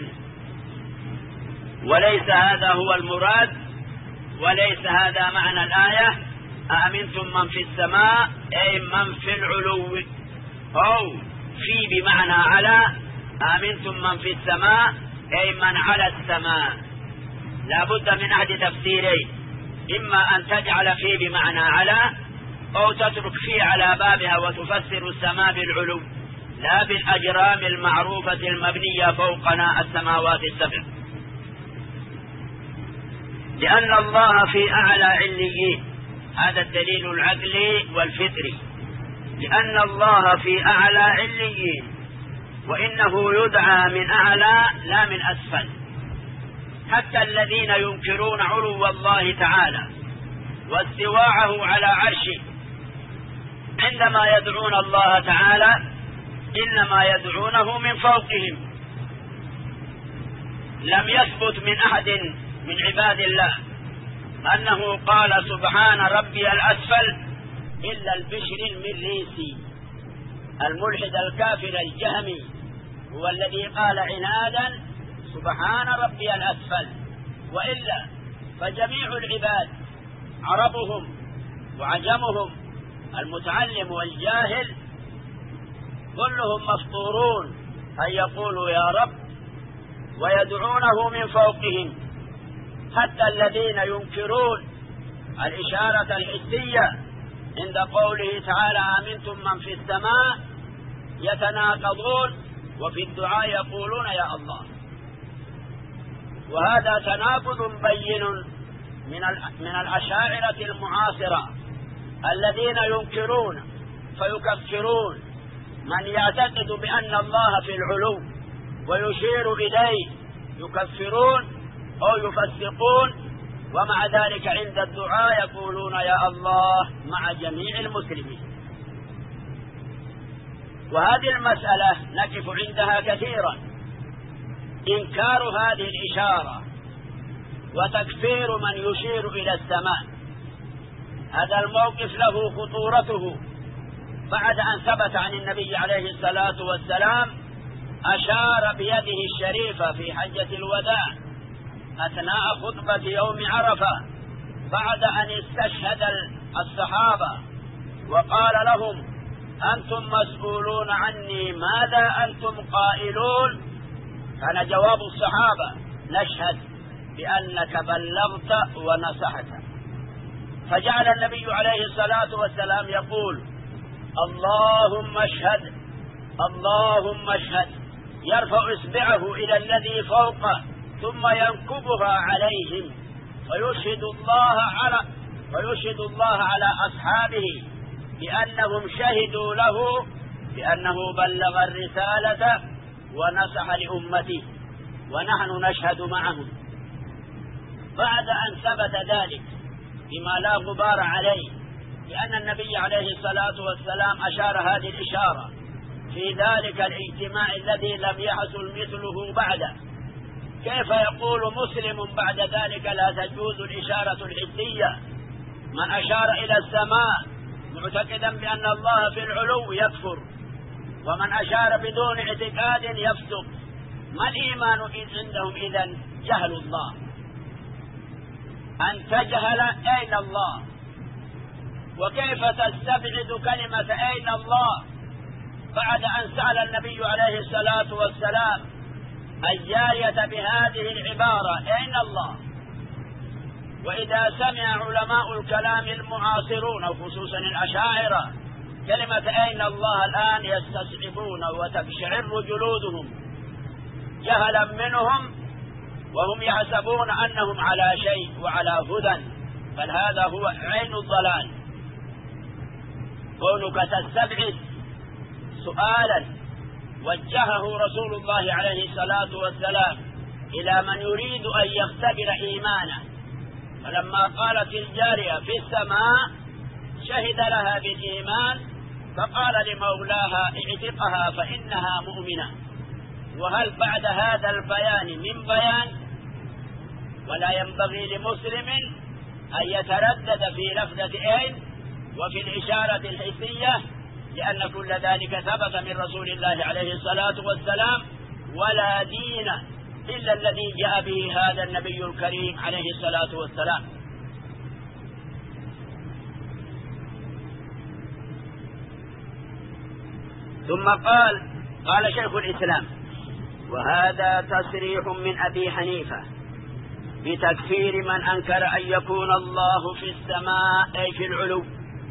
وليس هذا هو المراد، وليس هذا معنى الآية أأمنتم من في السماء أي من في العلو، أو في بمعنى على، أأمنتم من في السماء أي من على السماء. لا بد من أحد تفسيرين: إما أن تجعل في بمعنى على، أو تترك في على بابها وتفسر السماء بالعلو لا بالأجرام المعروفة المبنية فوقنا السماوات السبع. لأن الله في أعلى عليين، هذا الدليل العقلي والفطري، لأن الله في أعلى عليين، وإنه يدعى من أعلى لا من أسفل. حتى الذين ينكرون علو الله تعالى واستواعه على عرشه عندما يدعون الله تعالى إنما يدعونه من فوقهم. لم يثبت من أحد من عباد الله أنه قال سبحان ربي الأسفل إلا البشر المريسي، الملحد الكافر الجهمي هو الذي قال عنادا سبحان ربي الأسفل، وإلا فجميع العباد عربهم وعجمهم المتعلم والجاهل كلهم مفطورون أن يقولوا يا رب ويدعونه من فوقهم، حتى الذين ينكرون الإشارة الحسية عند قوله تعالى آمنتم من في السماء يتناقضون وفي الدعاء يقولون يا الله. وهذا تناقض بين من من الأشاعرة المعاصرة الذين ينكرون فيكفرون من يعتقد بأن الله في العلو ويشير إليه، يكفرون أو يفسقون، ومع ذلك عند الدعاء يقولون يا الله مع جميع المسلمين. وهذه المسألة نقف عندها كثيرا، إنكار هذه الإشارة وتكفير من يشير إلى السماء. هذا الموقف له خطورته بعد أن ثبت عن النبي عليه الصلاة والسلام أشار بيده الشريفة في حجة الوداع أثناء خطبة يوم عرفة بعد أن استشهد الصحابة وقال لهم أنتم مسؤولون عني ماذا أنتم قائلون؟ كان جواب الصحابة نشهد بأنك بلغت ونصحت. فجعل النبي عليه الصلاة والسلام يقول اللهم اشهد اللهم اشهد، يرفع إصبعه إلى الذي فوقه ثم ينكبها عليهم فيشهد الله على فيشهد الله على أصحابه بأنهم شهدوا له بأنه بلغ الرسالة ونصح لأمته ونحن نشهد معهم. بعد أن ثبت ذلك بما لا غبار عليه لأن النبي عليه الصلاة والسلام أشار هذه الإشارة في ذلك الاجتماع الذي لم يحصل مثله بعده، كيف يقول مسلم بعد ذلك لا تجوز الإشارة الحسية؟ من أشار إلى السماء معتقدا بأن الله في العلو يكفر، ومن أشار بدون اعتقاد يفسق. ما الإيمان عندهم إذن؟ جهل الله. أن تجهل أين الله، وكيف تستبعد كلمة أين الله بعد أن سأل النبي عليه الصلاة والسلام الجارية بهذه العبارة أين الله؟ وإذا سمع علماء الكلام المعاصرون وخصوصا الأشاعرة كلمة أين الله الآن يستصعبون وتقشعر جلودهم جهلا منهم، وهم يحسبون أنهم على شيء وعلى هدى، بل هذا هو عين الضلال. كونك تستبعد سؤالا وجهه رسول الله عليه الصلاة والسلام إلى من يريد أن يختبر إيمانه، فلما قالت الجارية في السماء شهد لها بالإيمان فقال لمولاها اعتقها فإنها مؤمنة. وهل بعد هذا البيان من بيان؟ ولا ينبغي لمسلم أن يتردد في لفظة أين وفي الإشارة الحسية، لأن كل ذلك ثبت من رسول الله عليه الصلاة والسلام، ولا دين إلا الذي جاء به هذا النبي الكريم عليه الصلاة والسلام. ثم قال قال شيخ الإسلام وهذا تصريح من أبي حنيفة بتكفير من أنكر أن يكون الله في السماء أي في العلو،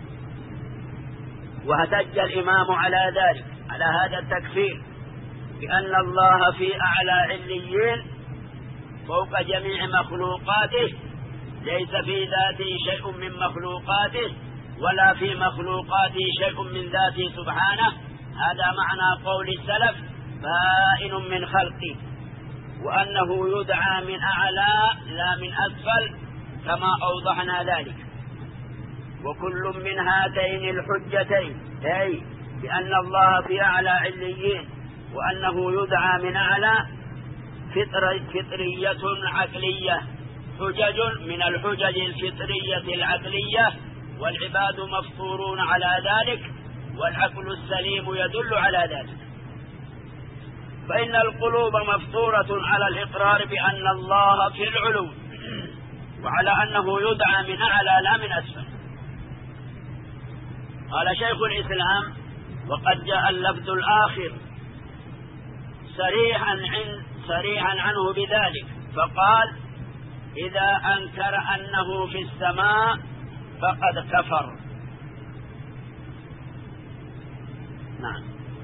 واحتج الإمام على ذلك على هذا التكفير بأن الله في أعلى عليين فوق جميع مخلوقاته، ليس في ذاته شيء من مخلوقاته ولا في مخلوقاته شيء من ذاته سبحانه. هذا معنى قول السلف بائن من خلقه، وأنه يدعى من أعلى لا من أسفل كما أوضحنا ذلك. وكل من هاتين الحجتين أي بأن الله في أعلى عليين وأنه يدعى من أعلى فطرية عقلية، حجج من الحجج الفطرية العقلية، والعباد مفطورون على ذلك والعقل السليم يدل على ذلك. فإن القلوب مفطورة على الإقرار بأن الله في العلو، وعلى أنه يدعى من أعلى لا من أسفل. قال شيخ الإسلام: وقد جاء اللفظ الآخر صريحا عن صريحا عنه بذلك، فقال: إذا أنكر أنه في السماء فقد كفر. نعم.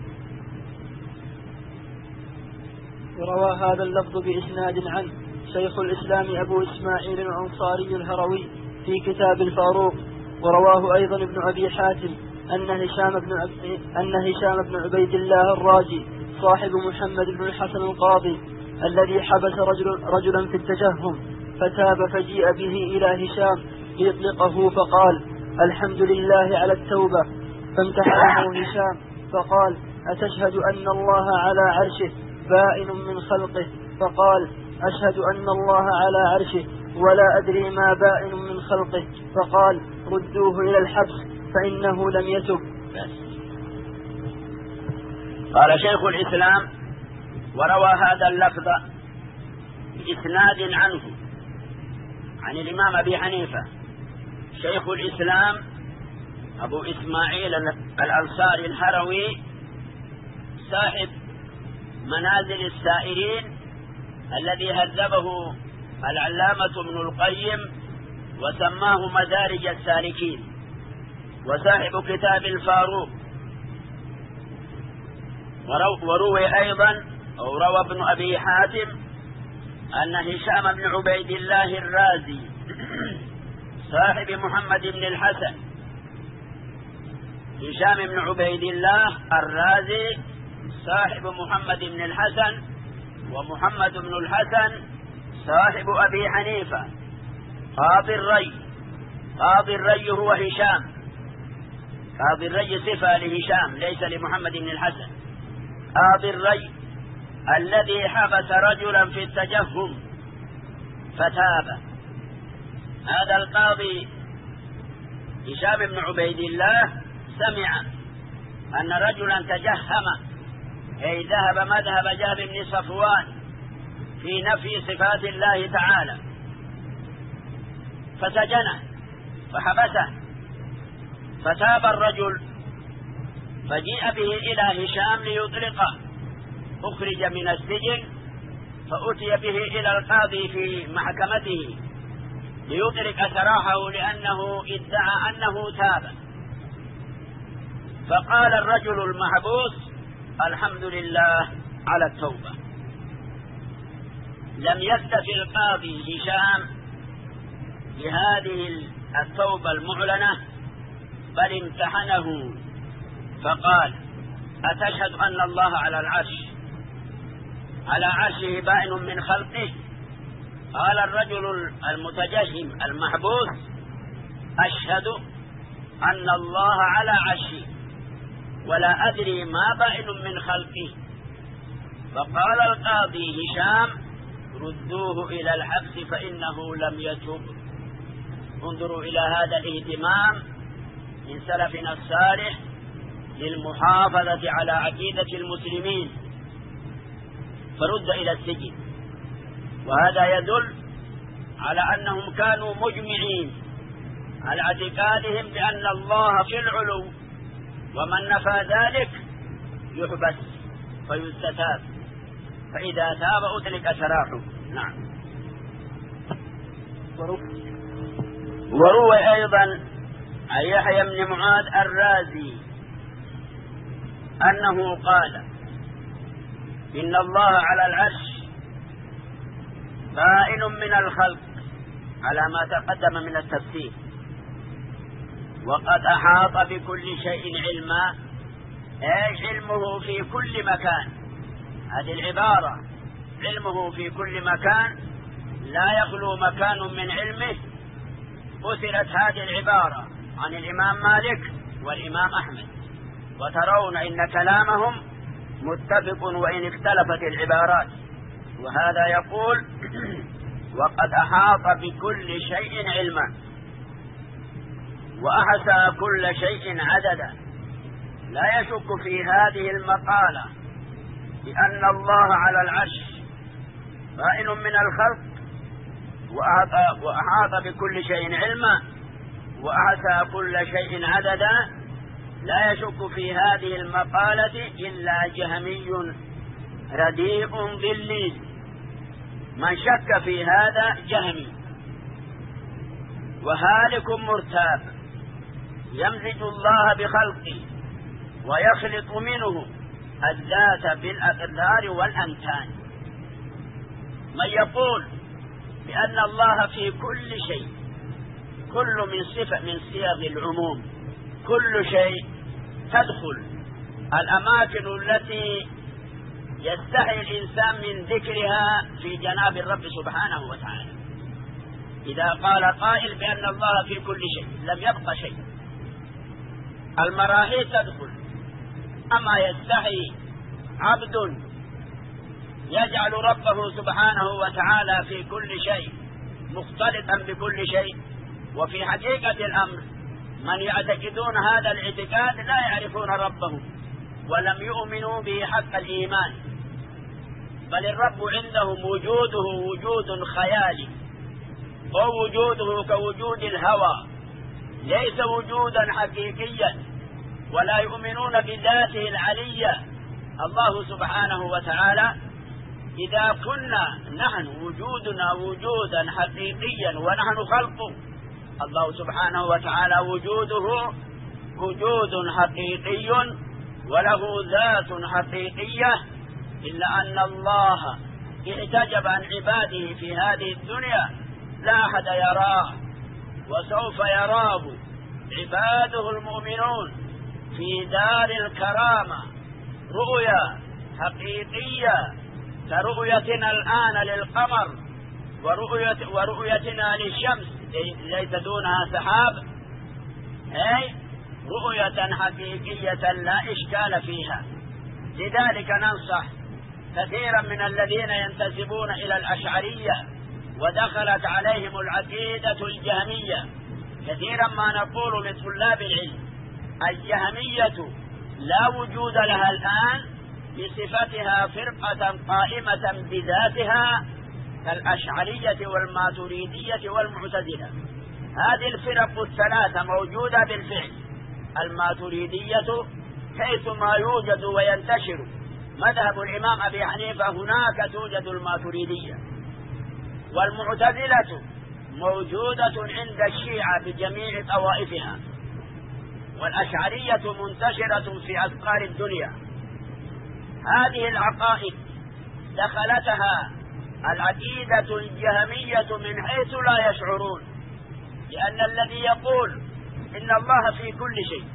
وروى هذا اللفظ بإسناد عنه شيخ الإسلام أبو إسماعيل الأنصاري الهروي في كتاب الفاروق. ورواه أيضا ابن أبي حاتم أن هشام بن أن هشام بن عبيد الله الرازي صاحب محمد بن الحسن القاضي الذي حبس رجل رجلا في التجهم، فتاب فجيء به إلى هشام ليطلقه، فقال: الحمد لله على التوبة. فامتحنه هشام فقال: أتشهد أن الله على عرشه بائن من خلقه؟ فقال: أشهد أن الله على عرشه ولا أدري ما بائن من خلقه. فقال: ردوه إلى الحبس فإنه لم يتب. قال شيخ الإسلام: وروى هذا اللفظ بإسناد عنه عن الإمام أبي حنيفة شيخ الإسلام أبو إسماعيل الأنصاري الهروي صاحب منازل السائرين الذي هذبه العلامة ابن القيم وسماه مدارج السالكين، وصاحب كتاب الفاروق. وروي أيضا أو روى ابن أبي حاتم أن هشام بن عبيد الله الرازي صاحب محمد بن الحسن هشام بن عبيد الله الرازي صاحب محمد بن الحسن، ومحمد بن الحسن صاحب أبي حنيفة قاضي الري. قاضي الري هو هشام. قاضي الري صفة لهشام ليس لمحمد بن الحسن. قاضي الري الذي حبس رجلا في التجهم فتاب. هذا القاضي هشام بن عبيد الله سمع أن رجلا تجهم، أي ذهب مذهب جهل بن صفوان في نفي صفات الله تعالى، فسجنه فحبسه، فتاب الرجل فجيء به إلى هشام ليطلقه. أخرج من السجن فأتي به إلى القاضي في محكمته ليطلق سراحه لأنه ادعى أنه تاب. فقال الرجل المحبوس: الحمد لله على التوبة. لم يكتفي القاضي هشام بهذه التوبة المعلنة، بل امتحنه فقال: أتشهد أن الله على العرش على عرشه بائن من خلقه؟ قال الرجل المتجهم المحبوس: أشهد أن الله على عرشه ولا أدري ما بائن من خلقه. فقال القاضي هشام: ردوه إلى الحبس فإنه لم يتب. انظروا إلى هذا الاهتمام من سلفنا الصالح للمحافظة على عقيدة المسلمين، فرد إلى السجن. وهذا يدل على أنهم كانوا مجمعين على اعتقادهم بأن الله في العلو، ومن نفى ذلك يحبس فيستتاب، فإذا تاب أطلق سراحه. نعم. وروي أيضا عن يحيى بن معاذ الرازي أنه قال: إن الله على العرش بائن من الخلق، على ما تقدم من التفسير، وقد أحاط بكل شيء علما، أي علمه في كل مكان. هذه العبارة علمه في كل مكان لا يخلو مكان من علمه. أثرت هذه العبارة عن الإمام مالك والإمام أحمد، وترون إن كلامهم متفق وإن اختلفت العبارات. وهذا يقول: وقد أحاط بكل شيء علما وأحصى كل شيء عددا. لا يشك في هذه المقالة بأن الله على العرش بائن من الخلق وأحاط بكل شيء علما وأحصى كل شيء عددا، لا يشك في هذه المقالة إلا جهمي رديء ضليل. من شك في هذا جهمي وهالك مرتاب، يمزج الله بخلقه ويخلط منه الذات بالأقدار والأمتان. من يقول بأن الله في كل شيء، كل من صفة من صيغ العموم، كل شيء تدخل الأماكن التي يستحي الإنسان من ذكرها في جناب الرب سبحانه وتعالى. إذا قال قائل بأن الله في كل شيء لم يبق شيء. المراحيض تدخل، أما يستحي عبد يجعل ربه سبحانه وتعالى في كل شيء مختلطا بكل شيء؟ وفي حقيقة الأمر من يعتقدون هذا الاعتقاد لا يعرفون ربهم ولم يؤمنوا به حق الإيمان، بل الرب عندهم وجوده وجود خيالي، ووجوده كوجود الهوى، ليس وجودا حقيقيا، ولا يؤمنون بذاته العلية. الله سبحانه وتعالى إذا كنا نحن وجودنا وجودا حقيقيا ونحن خلقه، الله سبحانه وتعالى وجوده وجود حقيقي وله ذات حقيقية، إلا أن الله احتجب عن عباده في هذه الدنيا، لا أحد يراه، وسوف يراه عباده المؤمنون في دار الكرامة رؤيا حقيقية كرؤيتنا الآن للقمر ورؤية ورؤيتنا للشمس ليس دونها سحاب، أي رؤية حقيقية لا إشكال فيها. لذلك ننصح كثيرا من الذين ينتسبون إلى الأشعرية ودخلت عليهم العقيدة الجهمية، كثيرا ما نقول لطلاب العلم الجهمية لا وجود لها الآن بصفتها فرقة قائمة بذاتها كالأشعرية والماتريدية والمعتزلة. هذه الفرق الثلاثة موجودة بالفعل. الماتريدية حيثما يوجد وينتشر مذهب الإمام أبي حنيفة هناك توجد الماتريدية، والمعتزلة موجودة عند الشيعة بجميع طوائفها، والأشعرية منتشرة في أذقار الدنيا. هذه العقائد دخلتها العقيدة الجهمية من حيث لا يشعرون، لأن الذي يقول إن الله في كل شيء،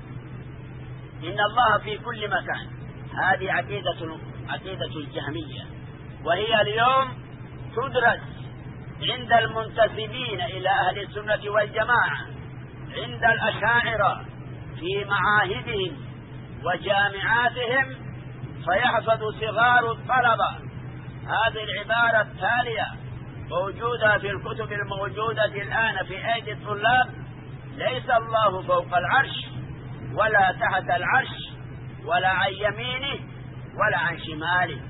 إن الله في كل مكان، هذه عقيدة عقيدة الجهمية، وهي اليوم تدرس عند المنتسبين إلى أهل السنة والجماعة، عند الأشاعرة في معاهدهم وجامعاتهم، فيحفظ صغار الطلبة هذه العبارة التالية موجودة في الكتب الموجودة الآن في أيدي الطلاب: ليس الله فوق العرش ولا تحت العرش ولا عن يمينه ولا عن شماله.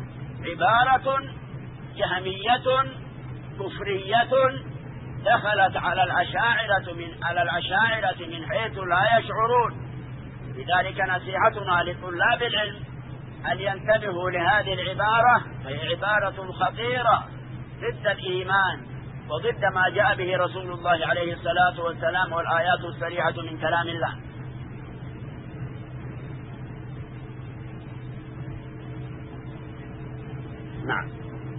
عبارة جهمية كفرية دخلت على الأشاعرة من على الأشاعرة من حيث لا يشعرون. لذلك نصيحتنا لطلاب العلم أن ينتبهوا لهذه العبارة، فهي عبارة خطيرة ضد الإيمان وضد ما جاء به رسول الله عليه الصلاة والسلام والآيات الصريحة من كلام الله. نعم.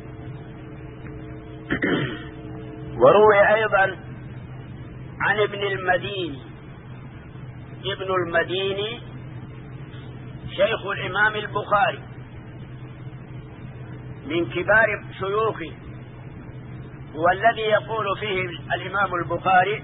وروي أيضا عن ابن المديني. ابن المديني شيخ الإمام البخاري من كبار شيوخه، هو الذي يقول فيه الإمام البخاري: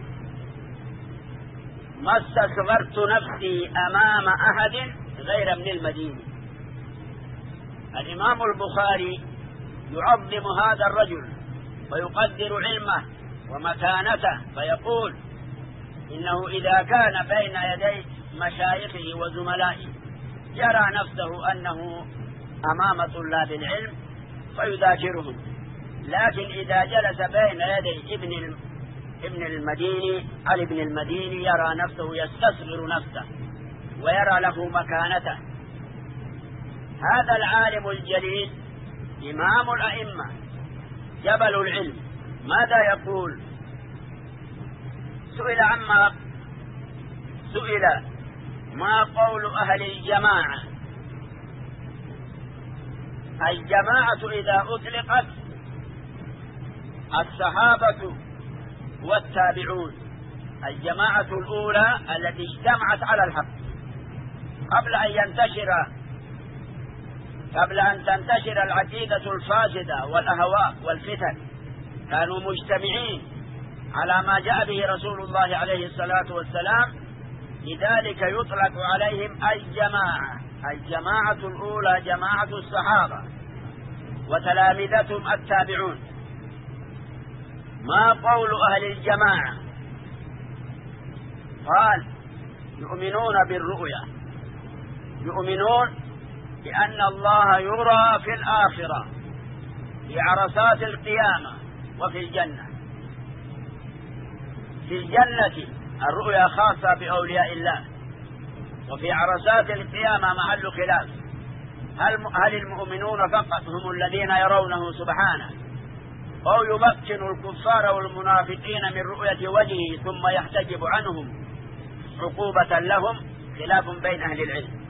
ما استصغرت نفسي أمام أحد غير ابن المديني. الإمام البخاري يعظم هذا الرجل ويقدر علمه ومكانته، فيقول إنه إذا كان بين يدي مشايخه وزملائه يرى نفسه أنه أمام طلاب العلم فيذاكرهم، لكن إذا جلس بين يدي ابن ابن المديني علي بن المديني يرى نفسه يستصغر نفسه ويرى له مكانته. هذا العالم الجليل إمام الأئمة جبل العلم ماذا يقول؟ سئل عما سئل ما قول أهل الجماعة؟ الجماعة إذا أطلقت الصحابة والتابعون، الجماعة الأولى التي اجتمعت على الحق قبل أن ينتشر قبل أن تنتشر العقيدة الفاسدة والأهواء والفتن، كانوا مجتمعين على ما جاء به رسول الله عليه الصلاة والسلام، لذلك يطلق عليهم الجماعة. الجماعة الأولى جماعة الصحابة وتلامذتهم التابعون. ما قول أهل الجماعة؟ قال يؤمنون بالرؤيا، يؤمنون بأن الله يرى في الآخرة في عرصات القيامة وفي الجنة. في الجنة الرؤيا خاصة بأولياء الله، وفي عرصات القيامة محل خلاف، هل هل المؤمنون فقط هم الذين يرونه سبحانه، أو يمكن الكفار والمنافقين من رؤية وجهه ثم يحتجب عنهم عقوبة لهم؟ خلاف بين أهل العلم.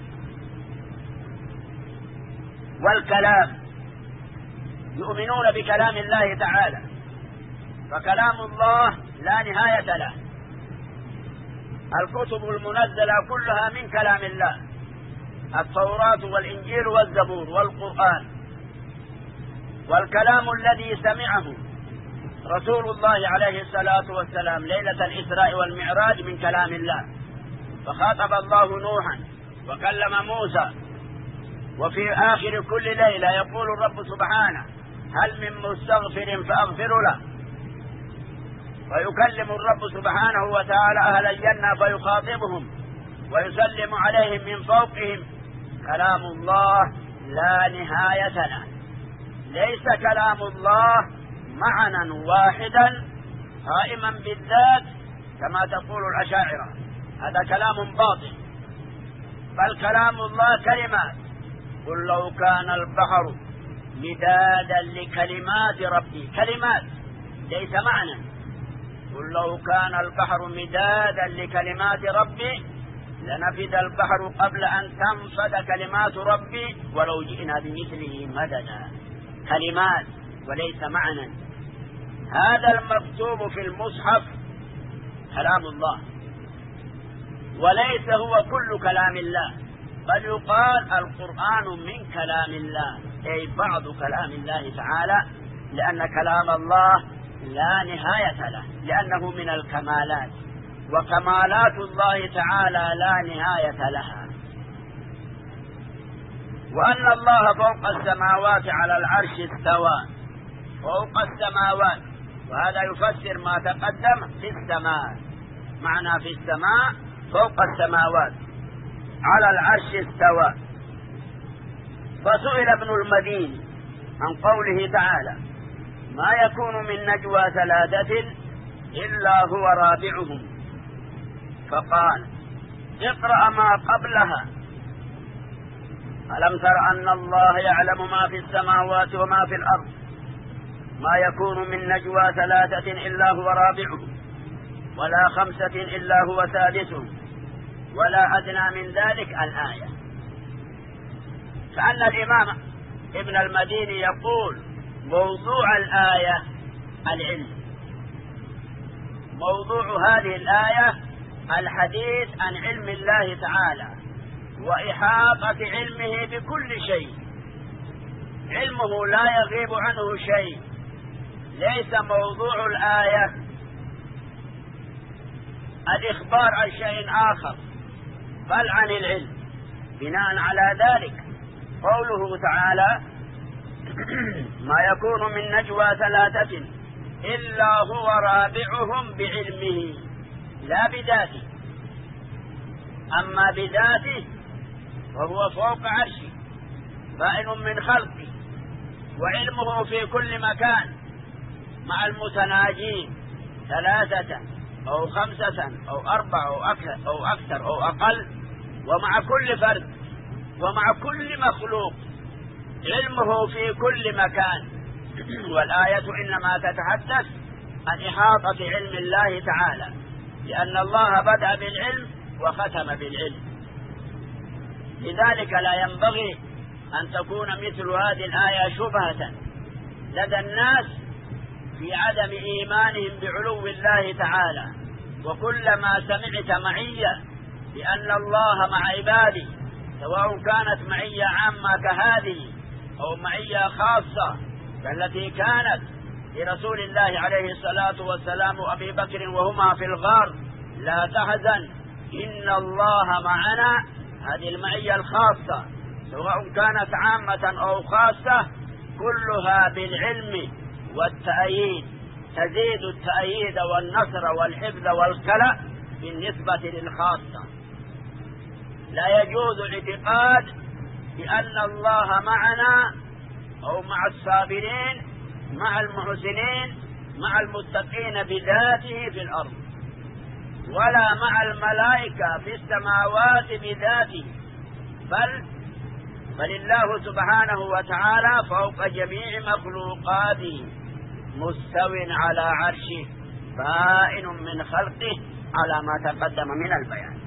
والكلام يؤمنون بكلام الله تعالى، فكلام الله لا نهاية له، الكتب المنزلة كلها من كلام الله، التوراة والإنجيل والزبور والقرآن. والكلام الذي سمعه رسول الله عليه الصلاة والسلام ليلة الإسراء والمعراج من كلام الله، فخاطب الله نوحا وكلم موسى، وفي آخر كل ليلة يقول الرب سبحانه هل من مستغفر فأغفر له، ويكلم الرب سبحانه وتعالى أهل الجنة فيخاطبهم ويسلم عليهم من فوقهم. كلام الله لا نهاية له، ليس كلام الله معنى واحدا قائما بالذات كما تقول الأشاعرة، هذا كلام باطل، بل كلام الله كلمات. قل لو كان البحر مدادا لكلمات ربي، كلمات ليس معنى. قل لو كان البحر مدادا لكلمات ربي لنفد البحر قبل أن تنفد كلمات ربي ولو جئنا بمثله مددا، كلمات وليس معنى. هذا المكتوب في المصحف كلام الله، وليس هو كل كلام الله، بل يقال القرآن من كلام الله، أي بعض كلام الله تعالى، لأن كلام الله لا نهاية له، لأنه من الكمالات، وكمالات الله تعالى لا نهاية لها. وأن الله فوق السماوات على العرش استوى، فوق السماوات، وهذا يفسر ما تقدم في السماء، معنى في السماء فوق السماوات على العرش استوى. فسئل ابن المديني عن قوله تعالى ما يكون من نجوى ثلاثة إلا هو رابعهم، فقال اقرأ ما قبلها ألم تر أن الله يعلم ما في السماوات وما في الأرض، ما يكون من نجوى ثلاثة إلا هو رابعهم، ولا خمسة إلا هو سادسهم، ولا أدنى من ذلك الآية. كأن الإمام ابن المديني يقول موضوع الآية العلم، موضوع هذه الآية الحديث عن علم الله تعالى وإحاطة علمه بكل شيء، علمه لا يغيب عنه شيء. ليس موضوع الآية الإخبار عن شيء آخر بل عن العلم. بناء على ذلك قوله تعالى ما يكون من نجوى ثلاثة إلا هو رابعهم بعلمه، لا بذاته. أما بذاته وهو فوق عرشه بائن من خلقه، وعلمه في كل مكان مع المتناجين ثلاثة أو خمسة أو أربعة أو أكثر أو أكثر أو أقل، ومع كل فرد ومع كل مخلوق علمه في كل مكان. والآية إنما تتحدث عن إحاطة علم الله تعالى، لأن الله بدأ بالعلم وختم بالعلم. لذلك لا ينبغي أن تكون مثل هذه الآية شبهة لدى الناس في عدم إيمانهم بعلو الله تعالى. وكلما سمعت معية بأن الله مع عباده، سواء كانت معية عامة كهذه أو معية خاصة كالتي كانت لرسول الله عليه الصلاة والسلام وأبي بكر وهما في الغار: لا تحزن إن الله معنا، هذه المعية الخاصة سواء كانت عامة أو خاصة كلها بالعلم والتأييد، تزيد التأييد والنصر والحفظ والكلاء بالنسبة للخاصة. لا يجوز الاعتقاد بأن الله معنا أو مع الصابرين مع المحسنين مع المتقين بذاته في الأرض، ولا مع الملائكة في السماوات بذاته، بل بل الله سبحانه وتعالى فوق جميع مخلوقاته مستو على عرشه بائن من خلقه على ما تقدم من البيان.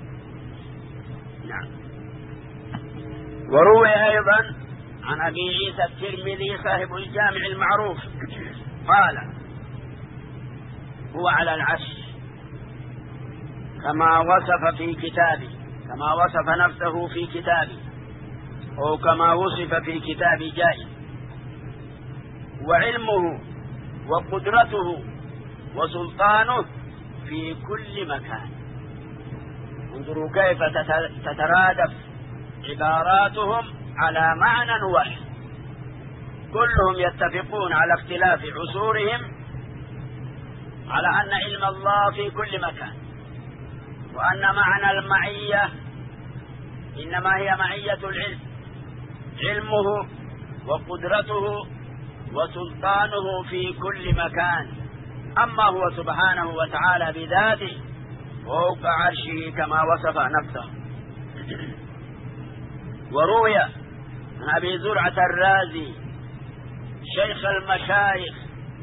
نعم. وروي أيضا عن أبي عيسى الترمذي صاحب الجامع المعروف قال: هو على العرش كما وصف في كتابه، كما وصف نفسه في كتابه، أو كما وصف في كتاب جائز، وعلمه وقدرته وسلطانه في كل مكان. انظروا كيف تترادف عباراتهم على معنى واحد، كلهم يتفقون على اختلاف عصورهم على أن علم الله في كل مكان، وأن معنى المعية إنما هي معية العلم، علمه وقدرته وسلطانه في كل مكان. أما هو سبحانه وتعالى بذاته فوق عرشه كما وصف نفسه. وروي عن أبي زرعة الرازي شيخ المشايخ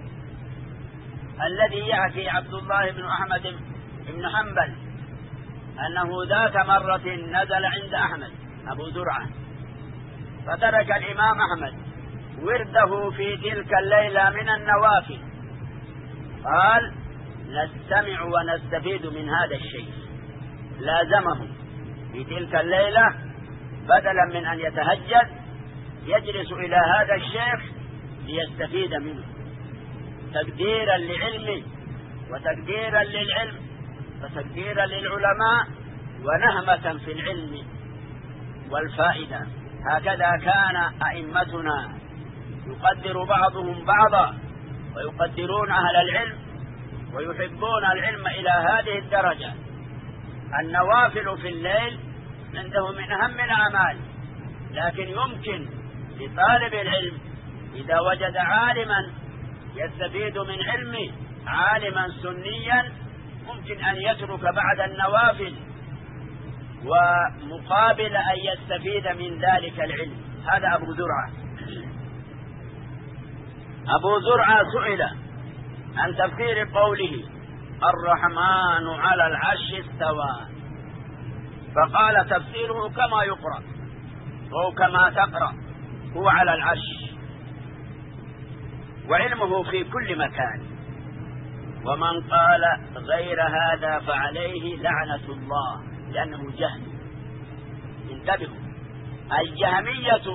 الذي يحكي عبد الله بن أحمد بن حنبل أنه ذات مرة نزل عند أحمد أبو زرعة، فترك الإمام أحمد ورده في تلك الليلة من النوافل، قال: نستمع ونستفيد من هذا الشيء. لازمه في تلك الليلة بدلا من أن يتهجد يجلس إلى هذا الشيخ ليستفيد منه، تقديرا لعلمه وتقديرا للعلم وتقديرا للعلماء ونهمة في العلم والفائدة. هكذا كان أئمتنا يقدر بعضهم بعضا ويقدرون أهل العلم ويحبون العلم إلى هذه الدرجة. النوافل في الليل عنده من أهم الأعمال، لكن يمكن لطالب العلم إذا وجد عالما يستفيد من علمه، عالما سنيا، ممكن أن يترك بعد النوافل ومقابل أن يستفيد من ذلك العلم. هذا أبو زرعة. أبو زرعة سئل عن تفسير قوله: الرحمن على العرش استوى، فقال: تفسيره كما يقرأ أو كما تقرأ، هو على العرش وعلمه في كل مكان. ومن قال غير هذا فعليه لعنة الله، لأنه جهم. انتبهوا، الجهمية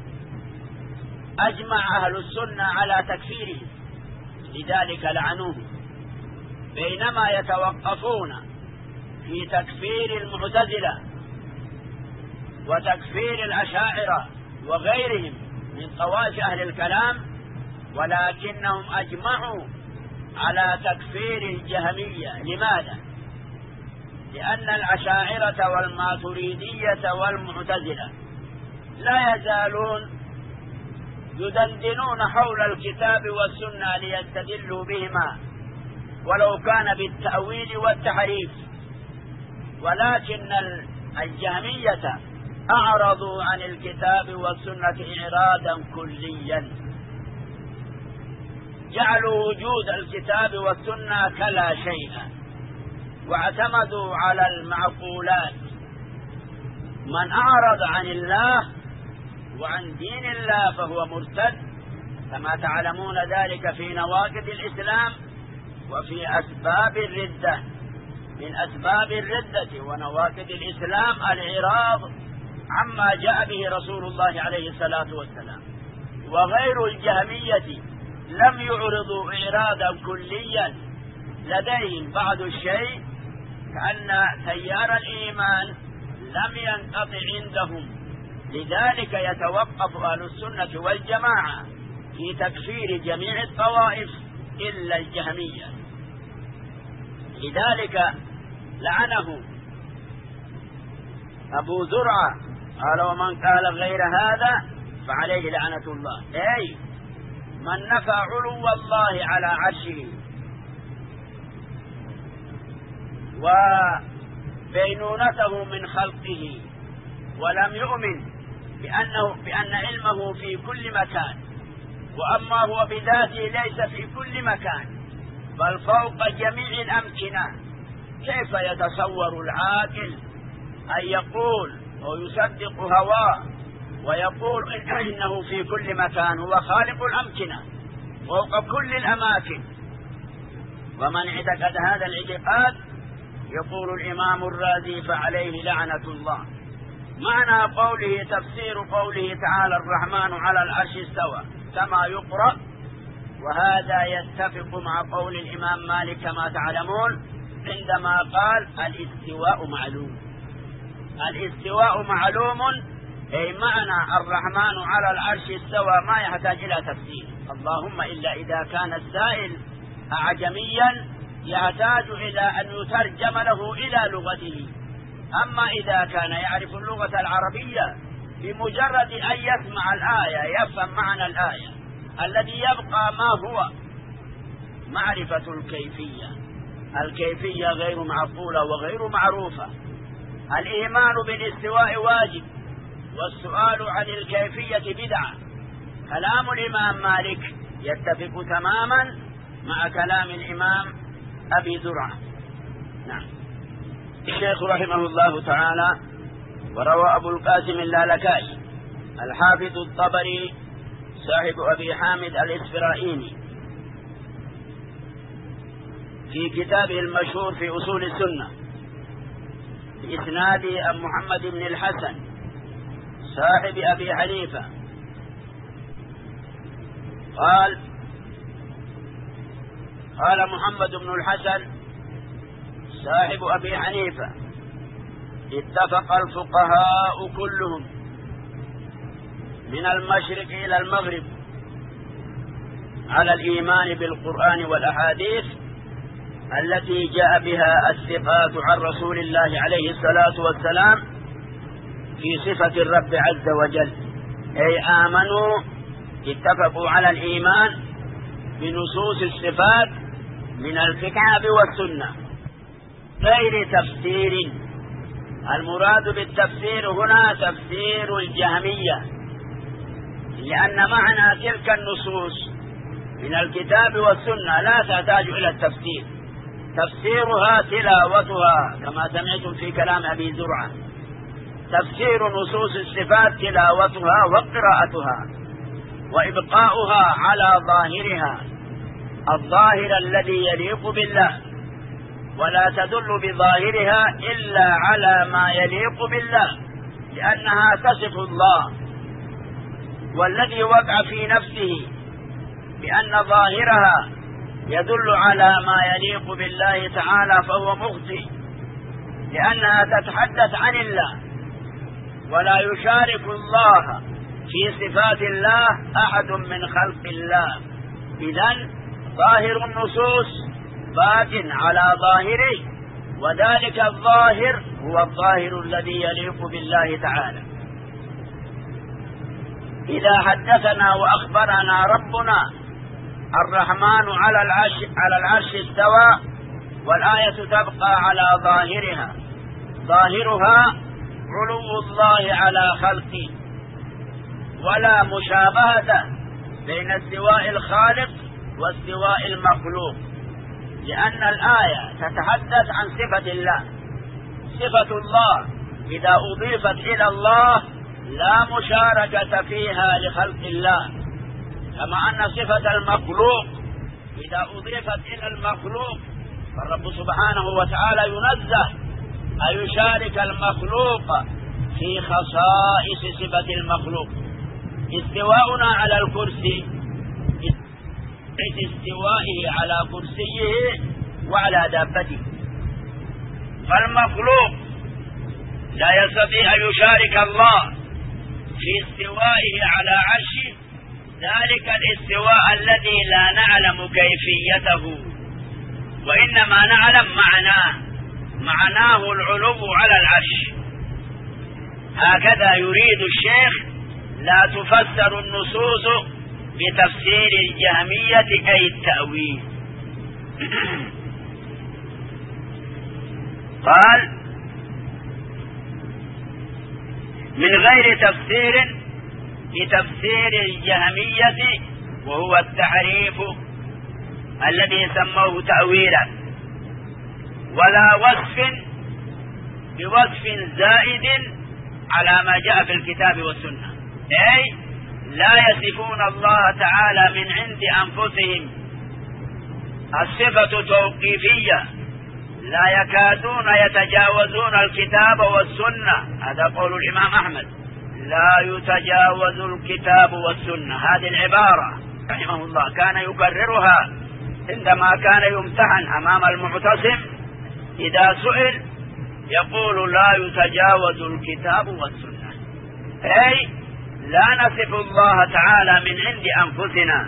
أجمع أهل السنة على تكفيره، لذلك لعنوه، بينما يتوقفون في تكفير المعتزلة وتكفير الأشاعرة وغيرهم من طوائف أهل الكلام، ولكنهم أجمعوا على تكفير الجهمية. لماذا؟ لأن الأشاعرة والماتريدية والمعتزلة لا يزالون يدندنون حول الكتاب والسنة ليستدلوا بهما ولو كان بالتأويل والتحريف، ولكن الجهمية أعرضوا عن الكتاب والسنة إعراضا كليا، جعلوا وجود الكتاب والسنة كلا شيء، واعتمدوا على المعقولات. من أعرض عن الله وعن دين الله فهو مرتد، كما تعلمون ذلك في نواقض الإسلام وفي أسباب الردة. من أسباب الردة ونواقض الإسلام الإعراض عما جاء به رسول الله عليه الصلاة والسلام. وغير الجهمية لم يعرضوا إعراضا كليا، لديهم بعض الشيء كأن تيار الإيمان لم ينقطع عندهم، لذلك يتوقف أهل السنة والجماعة في تكفير جميع الطوائف إلا الجهمية. لذلك لعنه أبو زرعة، قال: ومن قال غير هذا فعليه لعنة الله، أي من نفى علو الله على عرشه وبينونته من خلقه، ولم يؤمن بأنه بأن علمه في كل مكان، وأما هو بذاته ليس في كل مكان بل فوق جميع الأمكنة. كيف يتصور العاقل أن يقول ويصدق هواه ويقول إنه في كل مكان؟ هو خالق الأمكنة فوق كل الأماكن. ومن اعتقد هذا الاعتقاد يقول الإمام الرازي فعليه لعنة الله. معنى قوله تفسير قوله تعالى: الرحمن على العرش استوى كما يقرأ، وهذا يتفق مع قول الإمام مالك كما تعلمون عندما قال: الاستواء معلوم. الاستواء معلوم أي معنى الرحمن على العرش استوى ما يحتاج إلى تفسير، اللهم إلا إذا كان السائل أعجميا يحتاج إلى أن يترجم له إلى لغته. أما إذا كان يعرف اللغة العربية بمجرد أن يسمع الآية يفهم معنى الآية، الذي يبقى ما هو معرفة الكيفية. الكيفية غير معقولة وغير معروفة. الإيمان بالاستواء واجب، والسؤال عن الكيفية بدعة. كلام الإمام مالك يتفق تماما مع كلام الإمام أبي زرعة. نعم. الشيخ رحمه الله تعالى وروى أبو القاسم اللالكائي الحافظ الطبري صاحب أبي حامد الإسفرائيني في كتابه المشهور في أصول السنة بإسناد أم محمد بن الحسن صاحب أبي حنيفة قال: قال محمد بن الحسن صاحب أبي حنيفة: اتفق الفقهاء كلهم من المشرق إلى المغرب على الإيمان بالقرآن والأحاديث التي جاء بها الثقات عن رسول الله عليه الصلاة والسلام في صفة الرب عز وجل، أي آمنوا اتفقوا على الإيمان بنصوص الصفات من الكتاب والسنة غير تفسير. المراد بالتفسير هنا تفسير الجهمية، لأن معنى تلك النصوص من الكتاب والسنة لا تحتاج إلى التفسير، تفسيرها تلاوتها كما سمعتم في كلام أبي زرعة. تفسير نصوص الصفات تلاوتها وقراءتها وإبقاؤها على ظاهرها، الظاهر الذي يليق بالله، ولا تدل بظاهرها إلا على ما يليق بالله، لأنها تصف الله. والذي وقع في نفسه بأن ظاهرها يدل على ما يليق بالله تعالى فهو مخطئ، لأنها تتحدث عن الله ولا يشارك الله في صفات الله أحد من خلق الله. إذن ظاهر النصوص بات على ظاهره وذلك الظاهر هو الظاهر الذي يليق بالله تعالى. إذا حدثنا وأخبرنا ربنا الرحمن على العرش على العرش استوى، والآية تبقى على ظاهرها، ظاهرها علو الله على خلقه، ولا مشابهة بين استواء الخالق واستواء المخلوق، لأن الآية تتحدث عن صفة الله. صفة الله إذا أضيفت إلى الله لا مشاركة فيها لخلق الله، كما أن صفة المخلوق إذا أضيفت إلى المخلوق فالرب سبحانه وتعالى ينزه أن يشارك المخلوق في خصائص صفة المخلوق. استواؤنا على الكرسي استوائه على كرسيه وعلى دابته، فالمخلوق لا يستطيع أن يشارك الله في استوائه على عرشه، ذلك الاستواء الذي لا نعلم كيفيته، وإنما نعلم معناه، معناه العلو على العرش. هكذا يريد الشيخ: لا تفسر النصوص بتفسير الجهمية أي التأويل. قال: من غير تفسير بتفسير الجهمية، وهو التحريف الذي سموه تأويلا، ولا وصف بوصف زائد على ما جاء في الكتاب والسنة، أي لا يصفون الله تعالى من عند أنفسهم، الصفة توقيفية، لا يكادون يتجاوزون الكتاب والسنة. هذا قول الإمام أحمد: لا يتجاوز الكتاب والسنة. هذه العبارة رحمه الله كان يكررها عندما كان يمتحن أمام المعتصم، إذا سئل يقول: لا يتجاوز الكتاب والسنة، أي لا نصف الله تعالى من عند أنفسنا،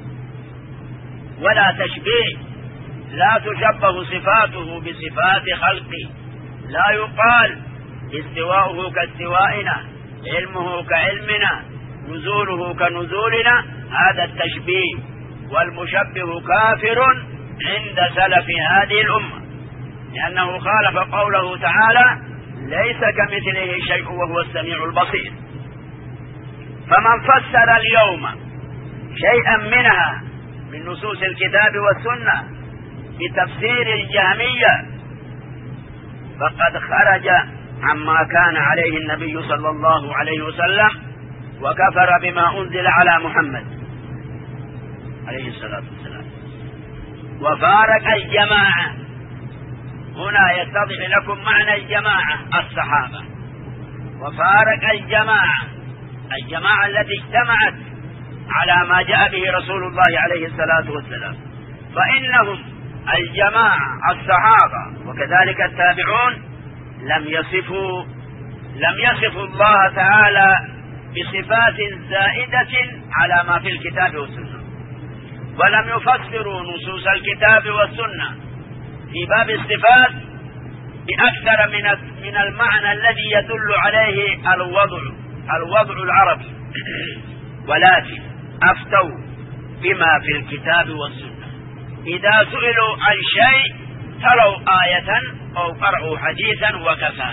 ولا تشبيه، لا تشبه صفاته بصفات خلقه، لا يقال استواؤه كاستوائنا، علمه كعلمنا، نزوله كنزولنا، هذا التشبيه، والمشبه كافر عند سلف هذه الأمة، لأنه خالف قوله تعالى: ليس كمثله شيء وهو السميع البصير. فمن فسر اليوم شيئا منها من نصوص الكتاب والسنة بتفسير الجهمية فقد خرج عما كان عليه النبي صلى الله عليه وسلم، وكفر بما أنزل على محمد عليه الصلاة والسلام، وفارق الجماعة. هنا يتضح لكم معنى الجماعة: الصحابة. وفارق الجماعة، الجماعة التي اجتمعت على ما جاء به رسول الله عليه الصلاة والسلام، فإنهم الجماعة الصحابة وكذلك التابعون لم يصفوا لم يصفوا الله تعالى بصفات زائدة على ما في الكتاب والسنة، ولم يفسروا نصوص الكتاب والسنة في باب الصفات بأكثر من من المعنى الذي يدل عليه الوضع الوضع العربي، ولكن أفتوا بما في الكتاب والسنة. إذا سئلوا عن شيء تروا آية أو قرأوا حديثا وكفى،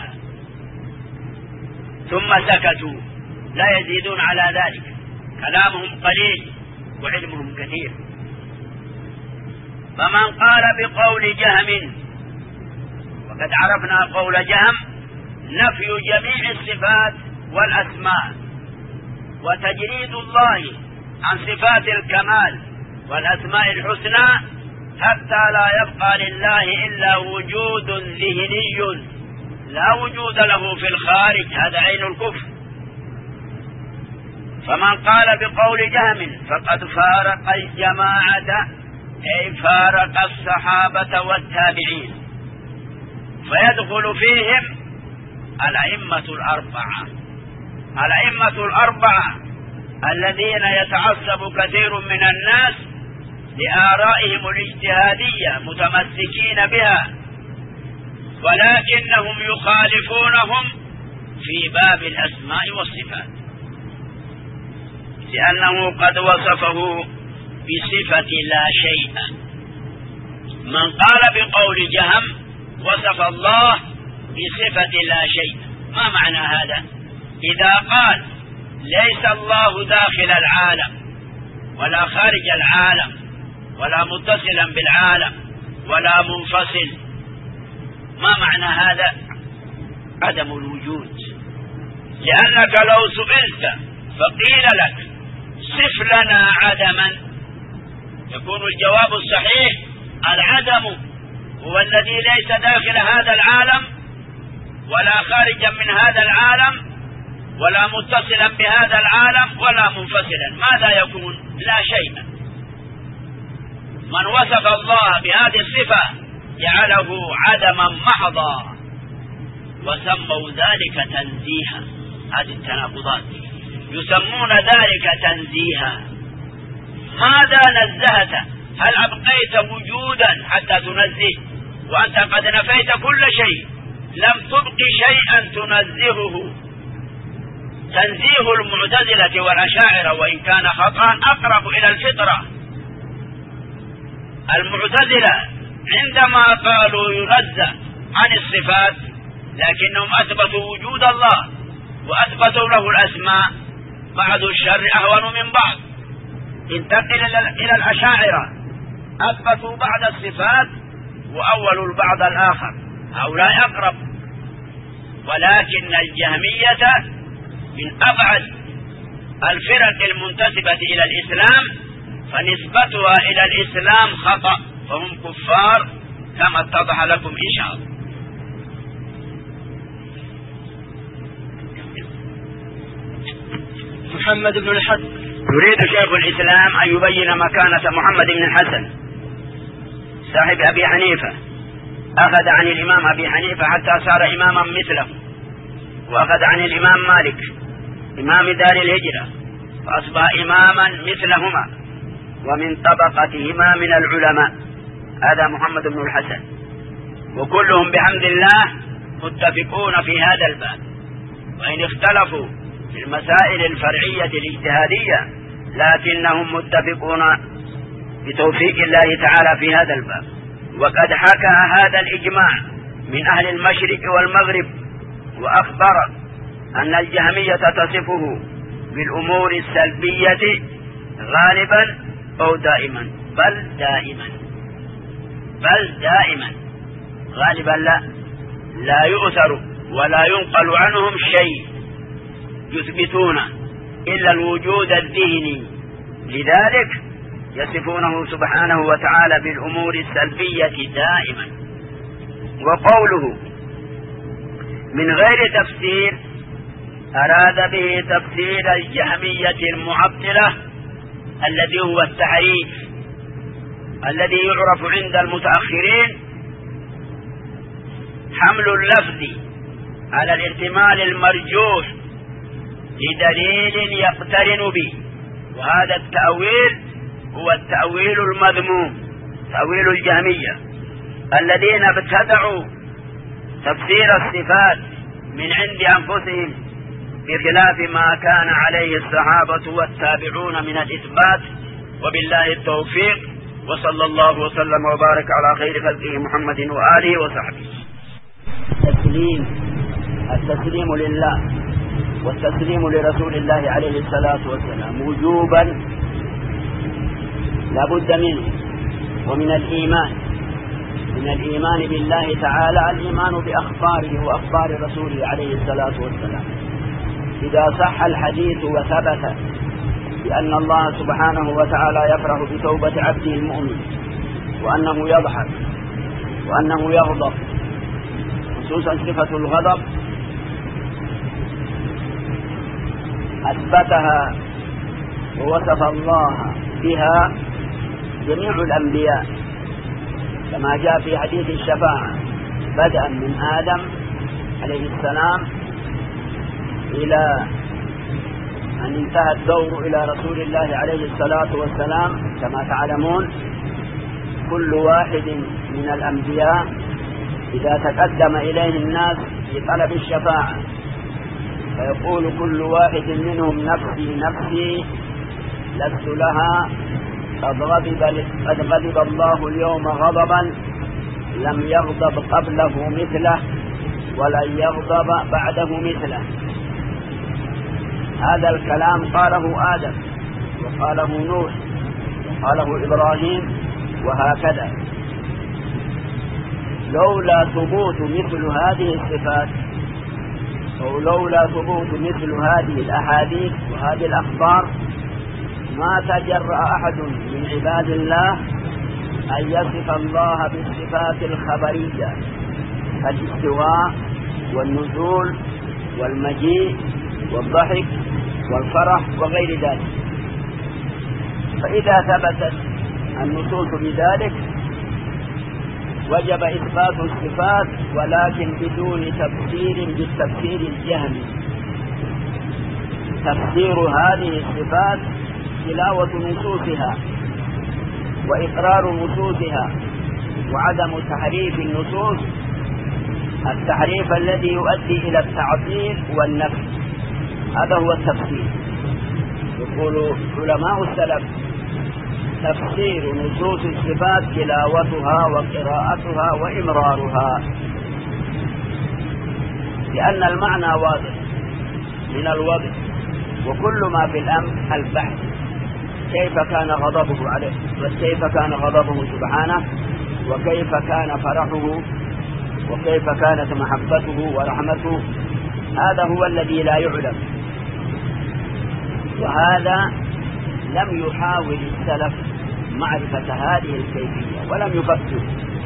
ثم سكتوا، لا يزيدون على ذلك، كلامهم قليل وعلمهم كثير. فمن قال بقول جهم، وقد عرفنا قول جهم: نفي جميع الصفات والأسماء، وتجريد الله عن صفات الكمال والأسماء الحسنى حتى لا يبقى لله إلا وجود ذهني لا وجود له في الخارج، هذا عين الكفر. فمن قال بقول جهم فقد فارق الجماعة، أي فارق الصحابة والتابعين، فيدخل فيهم الأئمة الأربعة الأئمة الأربعة الذين يتعصب كثير من الناس لآرائهم الاجتهادية متمسكين بها، ولكنهم يخالفونهم في باب الأسماء والصفات، لأنه قد وصفه بصفة لا شيء. من قال بقول جهم وصف الله بصفة لا شيء. ما معنى هذا؟ إذا قال ليس الله داخل العالم ولا خارج العالم ولا متصلا بالعالم ولا منفصل، ما معنى هذا؟ عدم الوجود. لأنك لو سئلت فقيل لك صف لنا عدما، يكون الجواب الصحيح العدم هو الذي ليس داخل هذا العالم ولا خارجا من هذا العالم ولا متصلا بهذا العالم ولا منفصلا. ماذا يكون؟ لا شيء. من وصف الله بهذه الصفة جعله عدما محضا وسموا ذلك تنزيها. هذه التناقضات يسمون ذلك تنزيها. ماذا نزهت؟ هل أبقيت وجودا حتى تنزه؟ وأنت قد نفيت كل شيء، لم تبق شيئا تنزهه. تنزيه المعتزلة والأشاعرة وإن كان خطأ أقرب إلى الفطرة. المعتزلة عندما قالوا ينزه عن الصفات لكنهم أثبتوا وجود الله وأثبتوا له الأسماء، بعض الشر أهون من بعض. انتقل إلى الأشاعرة أثبتوا بعض الصفات وأولوا البعض الآخر، هؤلاء أقرب. ولكن الجهمية من أبعد الفرق المنتسبة إلى الإسلام، فنسبتها إلى الإسلام خطأ، فهم كفار كما اتضح لكم إن شاء الله. محمد بن الحسن. يريد شيخ الإسلام أن يبين مكانة محمد بن الحسن صاحب أبي حنيفة. أخذ عن الإمام أبي حنيفة حتى صار إماما مثله، وأخذ عن الإمام مالك إمام دار الهجرة فأصبح إماما مثلهما ومن طبقتهما من العلماء. هذا محمد بن الحسن، وكلهم بحمد الله متفقون في هذا الباب، وإن اختلفوا في المسائل الفرعية الاجتهادية لكنهم متفقون بتوفيق الله تعالى في هذا الباب. وقد حكى هذا الإجماع من أهل المشرق والمغرب، وأخبر أن الجهمية تصفه بالأمور السلبية غالبا أو دائما، بل دائما بل دائما غالبا لا لا يؤثر ولا ينقل عنهم شيء يثبتون إلا الوجود الذهني، لذلك يصفونه سبحانه وتعالى بالأمور السلبية دائما. وقوله من غير تفسير أراد به تفسير الجهمية المعطلة الذي هو التحريف الذي يعرف عند المتأخرين حمل اللفظ على الاحتمال المرجوح لدليل يقترن به، وهذا التأويل هو التأويل المذموم، تأويل الجهمية الذين ابتدعوا تفسير الصفات من عند أنفسهم بخلاف ما كان عليه الصحابة والتابعون من الإثبات. وبالله التوفيق، وصلى الله وسلم وبارك على خير خلقه محمد وآله وصحبه. التسليم التسليم لله والتسليم لرسول الله عليه الصلاة والسلام وجوبا لا بد منه، ومن الإيمان من الإيمان بالله تعالى الإيمان بأخباره وأخبار رسوله عليه الصلاة والسلام. إذا صح الحديث وثبت بأن الله سبحانه وتعالى يفرح بتوبة عبده المؤمن، وأنه يضحك وأنه يغضب، خصوصا صفة الغضب أثبتها ووصف الله بها جميع الأنبياء كما جاء في حديث الشفاعة بدءا من آدم عليه السلام إلى أن انتهى الدور إلى رسول الله عليه الصلاة والسلام. كما تعلمون كل واحد من الأنبياء إذا تقدم إليه الناس في طلب الشفاعة فيقول كل واحد منهم نفسي نفسي لست لها، قد غضب, قد غضب الله اليوم غضبا لم يغضب قبله مثله ولن يغضب بعده مثله. هذا الكلام قاله آدم وقاله نوح وقاله إبراهيم وهكذا. لولا ثبوت مثل هذه الصفات أو لولا ثبوت مثل هذه الأحاديث وهذه الأخبار ما تجرأ أحد من عباد الله أن يصف الله بالصفات الخبرية كالاستواء والنزول والمجيء والضحك والفرح وغير ذلك. فإذا ثبتت النصوص بذلك وجب إثبات الصفات، ولكن بدون تفسير بالتفسير الجهمي. تفسير هذه الصفات تلاوة نصوصها وإقرار نصوصها وعدم تحريف النصوص، التحريف الذي يؤدي إلى التعطيل والنفي. هذا هو التفسير. يقول علماء السلف تفسير نصوص الصفات تلاوتها وقراءتها وإمرارها، لأن المعنى واضح من الوضع، وكل ما في الأمر البحث كيف كان غضبه عليه وكيف كان غضبه سبحانه وكيف كان فرحه وكيف كانت محبته ورحمته. هذا هو الذي لا يعلم، وهذا لم يحاول السلف معرفة هذه الكيفية ولم يفكروا،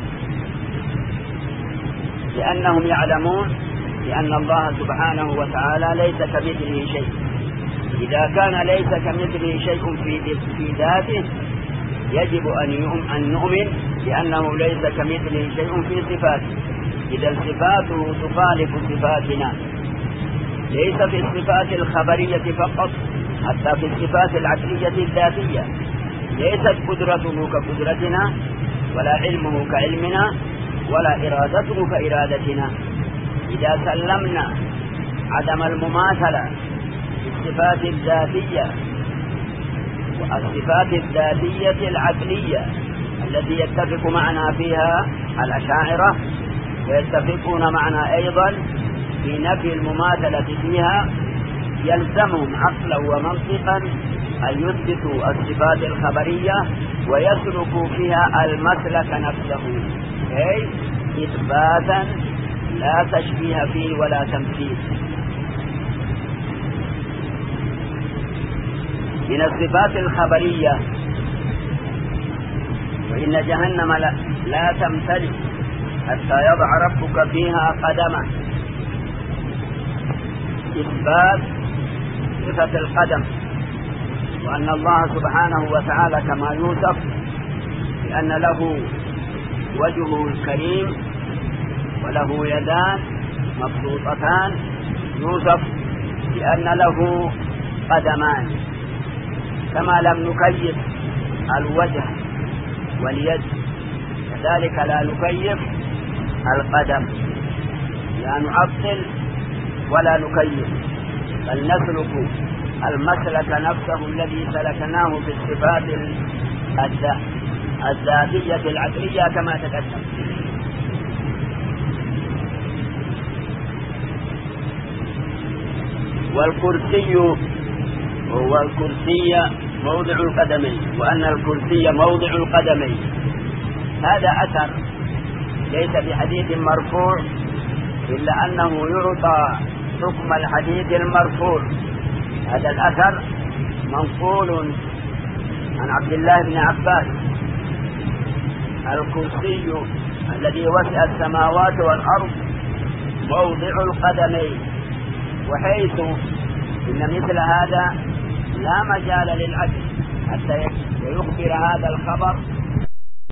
لأنهم يعلمون بأن الله سبحانه وتعالى ليس كمثله شيء. إذا كان ليس كمثله شيء في ذاته يجب أن نؤمن بأنه ليس كمثله شيء في صفاته. إذا صفاته تخالف صفاتنا، ليس في الصفات الخبرية فقط، حتى في الصفات العقلية الذاتية. ليست قدرته كقدرتنا ولا علمه كعلمنا ولا إرادته كإرادتنا. إذا سلمنا عدم المماثلة في الصفات الذاتية والصفات الذاتية العقلية التي يتفق معنا فيها الأشاعرة ويتفقون معنا أيضا في نفي المماثلة فيها، يلزمهم عقلا ومنطقا أن يثبتوا الصفات الخبرية ويسلكوا فيها المسلك نفسه، أي إثباتا لا تشبيه فيه ولا تمثيل. من الصفات الخبرية وإن جهنم لا تمتلئ حتى يضع ربك فيها قدمه، إثبات صفة القدم، وأن الله سبحانه وتعالى كما يوصف بأن له وجهه الكريم وله يدان مبسوطتان، يوصف بأن له قدمان، كما لم نكيف الوجه واليد كذلك لا نكيف القدم، لا نعطل ولا نكيف، بل نسلك المسلك نفسه الذي سلكناه في الصفات الذاتية العقلية كما تقدم. والكرسي هو الكرسي موضع القدمين، وأن الكرسي موضع القدمين. هذا أثر ليس بحديث مرفوع، إلا أنه يعطى حكم الحديث المرفوع. هذا الأثر منقول عن عبد الله بن عباس: الكرسي الذي وسع السماوات والأرض موضع القدمين. وحيث إن مثل هذا لا مجال للعجز حتى يخبر هذا الخبر